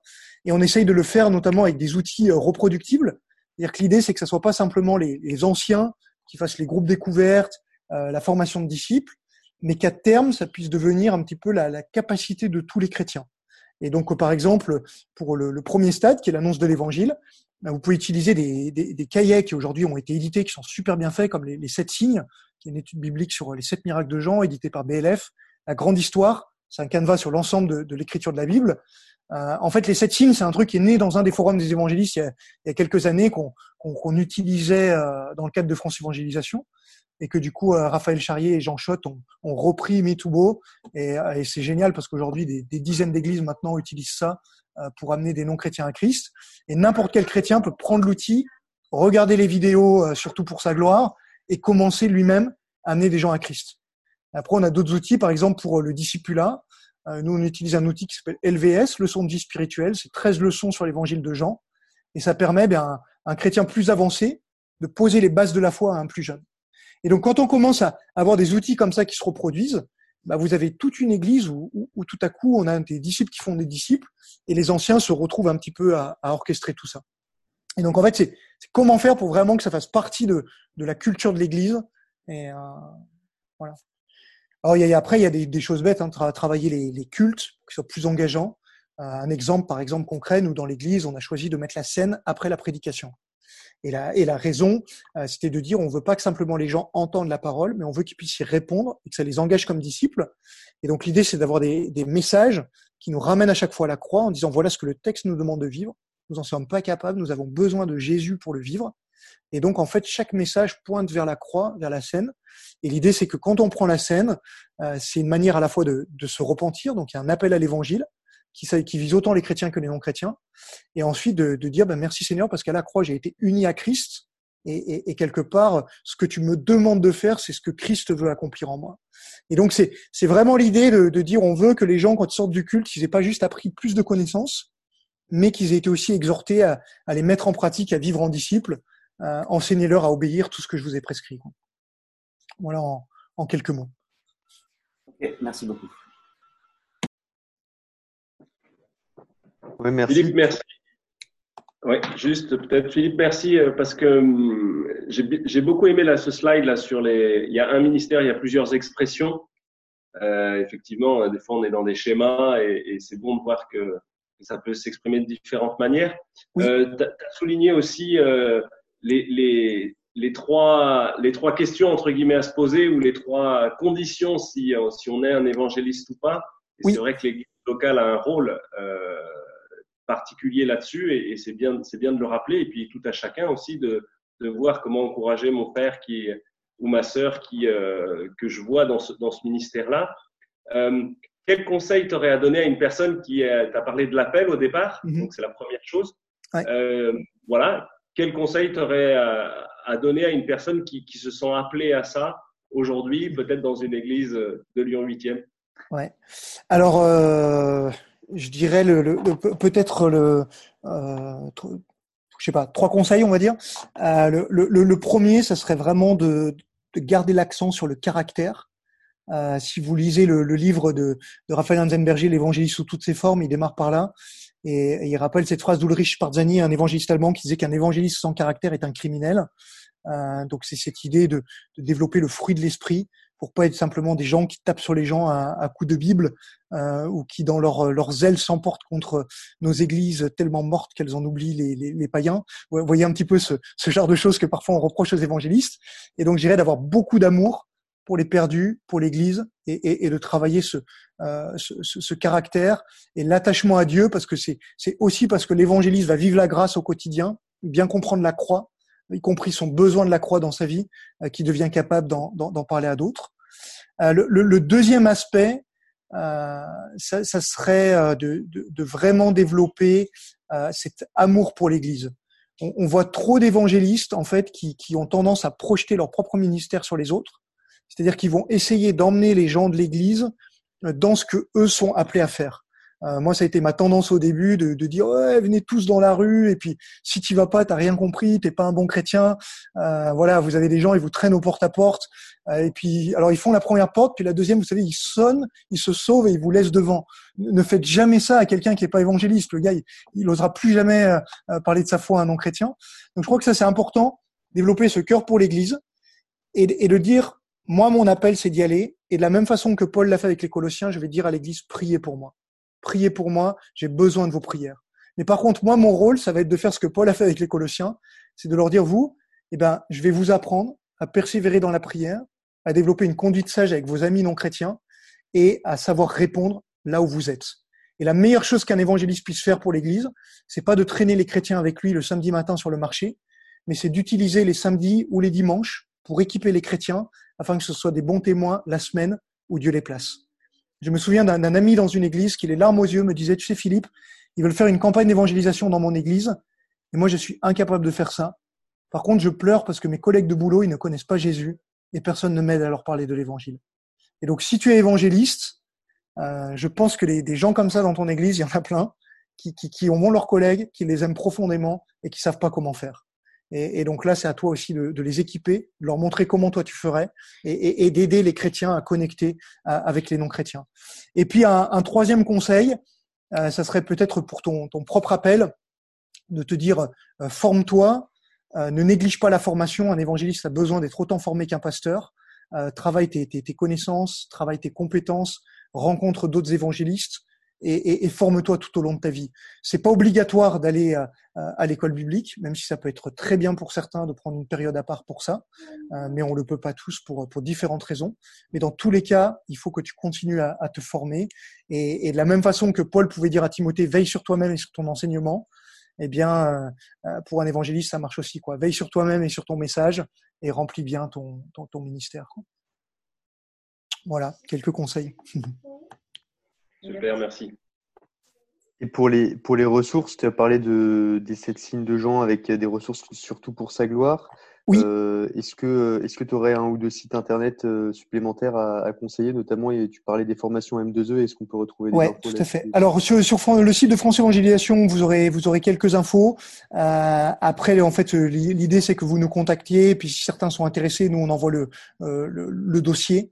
Et on essaye de le faire notamment avec des outils reproductibles. C'est-à-dire que l'idée, c'est que ça soit pas simplement les, les anciens qui fassent les groupes découvertes, euh, la formation de disciples, mais qu'à terme, ça puisse devenir un petit peu la, la capacité de tous les chrétiens. Et donc, par exemple, pour le, le premier stade, qui est l'annonce de l'Évangile, ben, vous pouvez utiliser des, des, des cahiers qui aujourd'hui ont été édités, qui sont super bien faits, comme les, les sept signes, qui est une étude biblique sur les sept miracles de Jean, édité par B L F. La grande histoire, c'est un canevas sur l'ensemble de, de l'écriture de la Bible. Euh, en fait, les sept signes, c'est un truc qui est né dans un des forums des évangélistes il y a, il y a quelques années, qu'on, qu'on, qu'on utilisait euh, dans le cadre de France Évangélisation, et que du coup, euh, Raphaël Charrier et Jean Schott ont, ont repris MeTooBo, et, euh, et c'est génial parce qu'aujourd'hui, des, des dizaines d'églises maintenant utilisent ça euh, pour amener des non-chrétiens à Christ. Et n'importe quel chrétien peut prendre l'outil, regarder les vidéos, euh, surtout pour sa gloire, et commencer lui-même à amener des gens à Christ. Après, on a d'autres outils, par exemple pour le discipulat. Euh, nous, on utilise un outil qui s'appelle L V S, leçons de vie spirituelle. C'est treize leçons sur l'évangile de Jean. Et ça permet bien, à un chrétien plus avancé de poser les bases de la foi à un plus jeune. Et donc, quand on commence à avoir des outils comme ça qui se reproduisent, bah, vous avez toute une église où, où, où tout à coup, on a des disciples qui font des disciples et les anciens se retrouvent un petit peu à, à orchestrer tout ça. Et donc, en fait, c'est, c'est comment faire pour vraiment que ça fasse partie de, de la culture de l'église. Et euh, voilà. Alors, il y a, après, il y a des, des choses bêtes, hein, tra- travailler les, les cultes, qui soient plus engageants. Euh, un exemple, par exemple, concret, nous, dans l'église, on a choisi de mettre la scène après la prédication. Et la, et la raison, euh, c'était de dire, on veut pas que simplement les gens entendent la parole, mais on veut qu'ils puissent y répondre et que ça les engage comme disciples. Et donc, l'idée, c'est d'avoir des, des messages qui nous ramènent à chaque fois à la croix en disant, voilà ce que le texte nous demande de vivre. Nous en sommes pas capables, nous avons besoin de Jésus pour le vivre. Et donc, en fait, chaque message pointe vers la croix, vers la scène. Et l'idée, c'est que quand on prend la scène, euh, c'est une manière à la fois de, de se repentir. Donc, il y a un appel à l'évangile qui, qui vise autant les chrétiens que les non-chrétiens. Et ensuite, de, de dire, ben, merci Seigneur, parce qu'à la croix, j'ai été uni à Christ. Et, et, et quelque part, ce que tu me demandes de faire, c'est ce que Christ veut accomplir en moi. Et donc, c'est, c'est vraiment l'idée de, de dire, on veut que les gens, quand ils sortent du culte, ils aient pas juste appris plus de connaissances, mais qu'ils aient été aussi exhortés à, à les mettre en pratique, à vivre en disciples. Euh, enseignez-leur à obéir tout ce que je vous ai prescrit. Quoi. Voilà en, en quelques mots. Okay, merci beaucoup. Oui, merci. Philippe, merci. Oui, juste peut-être Philippe, merci parce que hum, j'ai, j'ai beaucoup aimé là, ce slide là sur les. Il y a un ministère, il y a plusieurs expressions. Euh, effectivement, des fois on est dans des schémas et, et c'est bon de voir que, que ça peut s'exprimer de différentes manières. Oui. Euh, tu as souligné aussi euh, les, les, les, trois, les trois questions entre guillemets à se poser ou les trois conditions si, si on est un évangéliste ou pas. Et oui. C'est vrai que l'église locale a un rôle euh, particulier là-dessus et, et c'est bien, c'est bien de le rappeler. Et puis tout à chacun aussi de, de voir comment encourager mon frère qui ou ma sœur qui euh, que je vois dans ce, dans ce ministère-là. Euh, quel conseil t'aurais à donner à une personne qui t'a parlé de l'appel au départ, mm-hmm. donc c'est la première chose. Ouais. Euh, voilà, quel conseil t'aurais à, à donner à une personne qui, qui se sent appelée à ça aujourd'hui, peut-être dans une église de Lyon huitième? Ouais. Alors, euh, je dirais le, le, le peut-être le, euh, je sais pas, trois conseils, on va dire. Euh, le, le, le premier, ça serait vraiment de, de garder l'accent sur le caractère. Euh, si vous lisez le, le livre de, de Raphaël Hansenberger, l'évangéliste sous toutes ses formes, il démarre par là et, et il rappelle cette phrase d'Ulrich Sparzani, un évangéliste allemand, qui disait qu'un évangéliste sans caractère est un criminel. Euh, donc c'est cette idée de, de développer le fruit de l'esprit pour pas être simplement des gens qui tapent sur les gens à, à coups de Bible euh, ou qui dans leur leur zèle s'emportent contre nos églises tellement mortes qu'elles en oublient les, les, les païens. Vous voyez un petit peu ce, ce genre de choses que parfois on reproche aux évangélistes. Et donc j'irais d'avoir beaucoup d'amour pour les perdus, pour l'Église, et, et, et de travailler ce, euh, ce, ce, ce caractère et l'attachement à Dieu, parce que c'est, c'est aussi parce que l'évangéliste va vivre la grâce au quotidien, bien comprendre la croix, y compris son besoin de la croix dans sa vie, euh, qui devient capable d'en, d'en, d'en parler à d'autres. Euh, le, le, le deuxième aspect, euh, ça, ça serait euh, de, de, de vraiment développer euh, cet amour pour l'Église. On, on voit trop d'évangélistes en fait qui, qui ont tendance à projeter leur propre ministère sur les autres. C'est-à-dire qu'ils vont essayer d'emmener les gens de l'Église dans ce que eux sont appelés à faire. Euh, moi, ça a été ma tendance au début de, de dire ouais, venez tous dans la rue et puis si tu vas pas, t'as rien compris, t'es pas un bon chrétien. Euh, voilà, vous avez des gens, ils vous traînent au porte-à-porte euh, et puis alors ils font la première porte, puis la deuxième, vous savez, ils sonnent, ils se sauvent et ils vous laissent devant. Ne faites jamais ça à quelqu'un qui est pas évangéliste. Le gars, il, il osera plus jamais euh, parler de sa foi à un non-chrétien. Donc, je crois que ça c'est important, développer ce cœur pour l'Église et, et de dire moi, mon appel, c'est d'y aller. Et de la même façon que Paul l'a fait avec les Colossiens, je vais dire à l'Église, priez pour moi. Priez pour moi, j'ai besoin de vos prières. Mais par contre, moi, mon rôle, ça va être de faire ce que Paul a fait avec les Colossiens, c'est de leur dire, vous, eh ben, je vais vous apprendre à persévérer dans la prière, à développer une conduite sage avec vos amis non chrétiens et à savoir répondre là où vous êtes. Et la meilleure chose qu'un évangéliste puisse faire pour l'Église, c'est pas de traîner les chrétiens avec lui le samedi matin sur le marché, mais c'est d'utiliser les samedis ou les dimanches pour équiper les chrétiens afin que ce soit des bons témoins la semaine où Dieu les place. Je me souviens d'un, d'un ami dans une église qui, les larmes aux yeux, me disait, tu sais Philippe, ils veulent faire une campagne d'évangélisation dans mon église et moi je suis incapable de faire ça. Par contre, je pleure parce que mes collègues de boulot, ils ne connaissent pas Jésus et personne ne m'aide à leur parler de l'évangile. Et donc, si tu es évangéliste, euh, je pense que les, des gens comme ça dans ton église, il y en a plein, qui, qui, qui ont leurs collègues, qui les aiment profondément et qui savent pas comment faire. Et, et donc là, c'est à toi aussi de, de les équiper, de leur montrer comment toi tu ferais et, et, et d'aider les chrétiens à connecter à, avec les non-chrétiens. Et puis, un, un troisième conseil, euh, ça serait peut-être pour ton, ton propre appel, de te dire, euh, forme-toi, euh, ne néglige pas la formation. Un évangéliste a besoin d'être autant formé qu'un pasteur. Euh, travaille tes, tes, tes connaissances, travaille tes compétences, rencontre d'autres évangélistes et, et, et forme-toi tout au long de ta vie. C'est pas obligatoire d'aller à, à l'école biblique, même si ça peut être très bien pour certains de prendre une période à part pour ça, euh, mais on le peut pas tous pour, pour différentes raisons. Mais dans tous les cas, il faut que tu continues à, à te former. Et, et de la même façon que Paul pouvait dire à Timothée, veille sur toi-même et sur ton enseignement, eh bien, euh, pour un évangéliste, ça marche aussi, quoi. Veille sur toi-même et sur ton message et remplis bien ton, ton, ton ministère, quoi. Voilà, quelques conseils. Super, merci. Et pour les, pour les ressources, tu as parlé de, des sept signes de Jean avec des ressources surtout pour sa gloire. Oui. Euh, est-ce que est-ce que tu aurais un ou deux sites internet euh, supplémentaires à, à conseiller, notamment, et tu parlais des formations M deux E, est-ce qu'on peut retrouver des ouais, infos tout à fait. là-dessus? Alors sur, sur le site de France Évangélisation, vous aurez vous aurez quelques infos. Euh, après, en fait, l'idée c'est que vous nous contactiez, et puis si certains sont intéressés, nous on envoie le euh, le, le dossier.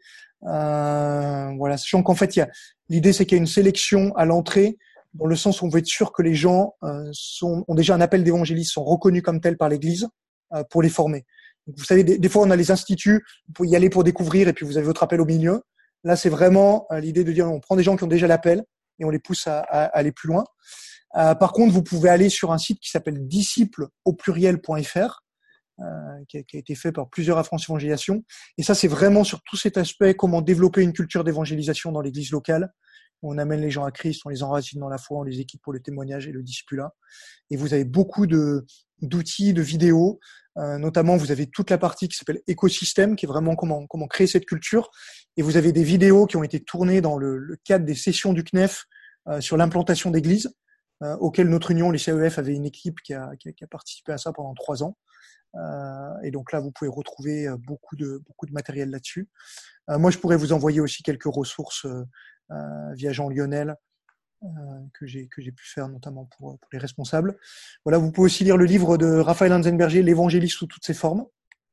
Euh, voilà, sachant qu'en fait, il y a l'idée c'est qu'il y a une sélection à l'entrée, dans le sens où on veut être sûr que les gens euh, sont ont déjà un appel d'évangéliste, sont reconnus comme tels par l'Église euh, pour les former. Donc, vous savez, des, des fois on a les instituts, vous pouvez y aller pour découvrir, et puis vous avez votre appel au milieu. Là, c'est vraiment euh, l'idée de dire on prend des gens qui ont déjà l'appel et on les pousse à, à, à aller plus loin. Euh, par contre, vous pouvez aller sur un site qui s'appelle disciple au pluriel point f r, euh, qui, a, qui a été fait par plusieurs à France Évangélisation. Et ça, c'est vraiment sur tout cet aspect, comment développer une culture d'évangélisation dans l'église locale. On amène les gens à Christ, on les enracine dans la foi, on les équipe pour le témoignage et le discipulat. Et vous avez beaucoup de d'outils, de vidéos. Euh, notamment, vous avez toute la partie qui s'appelle écosystème, qui est vraiment comment comment créer cette culture. Et vous avez des vidéos qui ont été tournées dans le, le cadre des sessions du C N E F euh, sur l'implantation d'églises, euh, auquel notre union, les C E F, avait une équipe qui a, qui a, qui a participé à ça pendant trois ans. Euh, et donc là, vous pouvez retrouver beaucoup de beaucoup de matériel là-dessus. Euh, moi, je pourrais vous envoyer aussi quelques ressources euh, euh, via Jean Lionel, euh, que j'ai que j'ai pu faire notamment pour, pour les responsables. Voilà, vous pouvez aussi lire le livre de Raphaël Hansenberger, L'évangéliste sous toutes ses formes,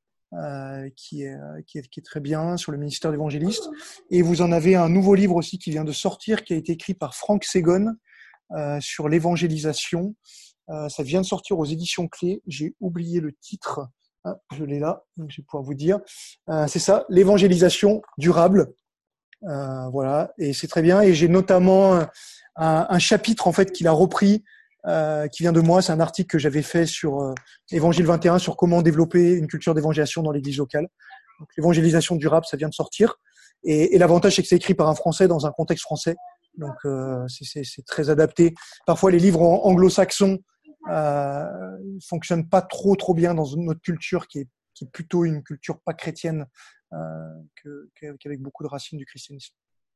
euh, qui est qui est qui est très bien sur le ministère d'évangéliste. Et vous en avez un nouveau livre aussi qui vient de sortir, qui a été écrit par Franck Segon euh, sur l'évangélisation. Euh, ça vient de sortir aux éditions Clés. J'ai oublié le titre. Ah, je l'ai là, donc je vais pouvoir vous dire. Euh, c'est ça, l'évangélisation durable. Euh, voilà, et c'est très bien. Et j'ai notamment un, un chapitre en fait qu'il a repris, euh, qui vient de moi. C'est un article que j'avais fait sur euh, Évangile vingt et un, sur comment développer une culture d'évangélisation dans l'église locale. Donc, l'évangélisation durable, ça vient de sortir. Et, et l'avantage, c'est que c'est écrit par un Français dans un contexte français. Donc, euh, c'est, c'est, c'est très adapté. Parfois, les livres anglo-saxons euh, fonctionnent pas trop trop bien dans notre culture, qui est, qui est plutôt une culture pas chrétienne. Euh, que, qu'avec beaucoup de racines du christianisme.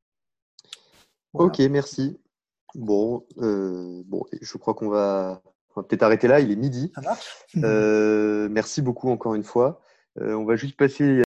Voilà. Ok, merci. Bon, euh, bon, je crois qu'on va, on va peut-être arrêter là. Il est midi. Ça marche. Euh, merci beaucoup encore une fois. Euh, on va juste passer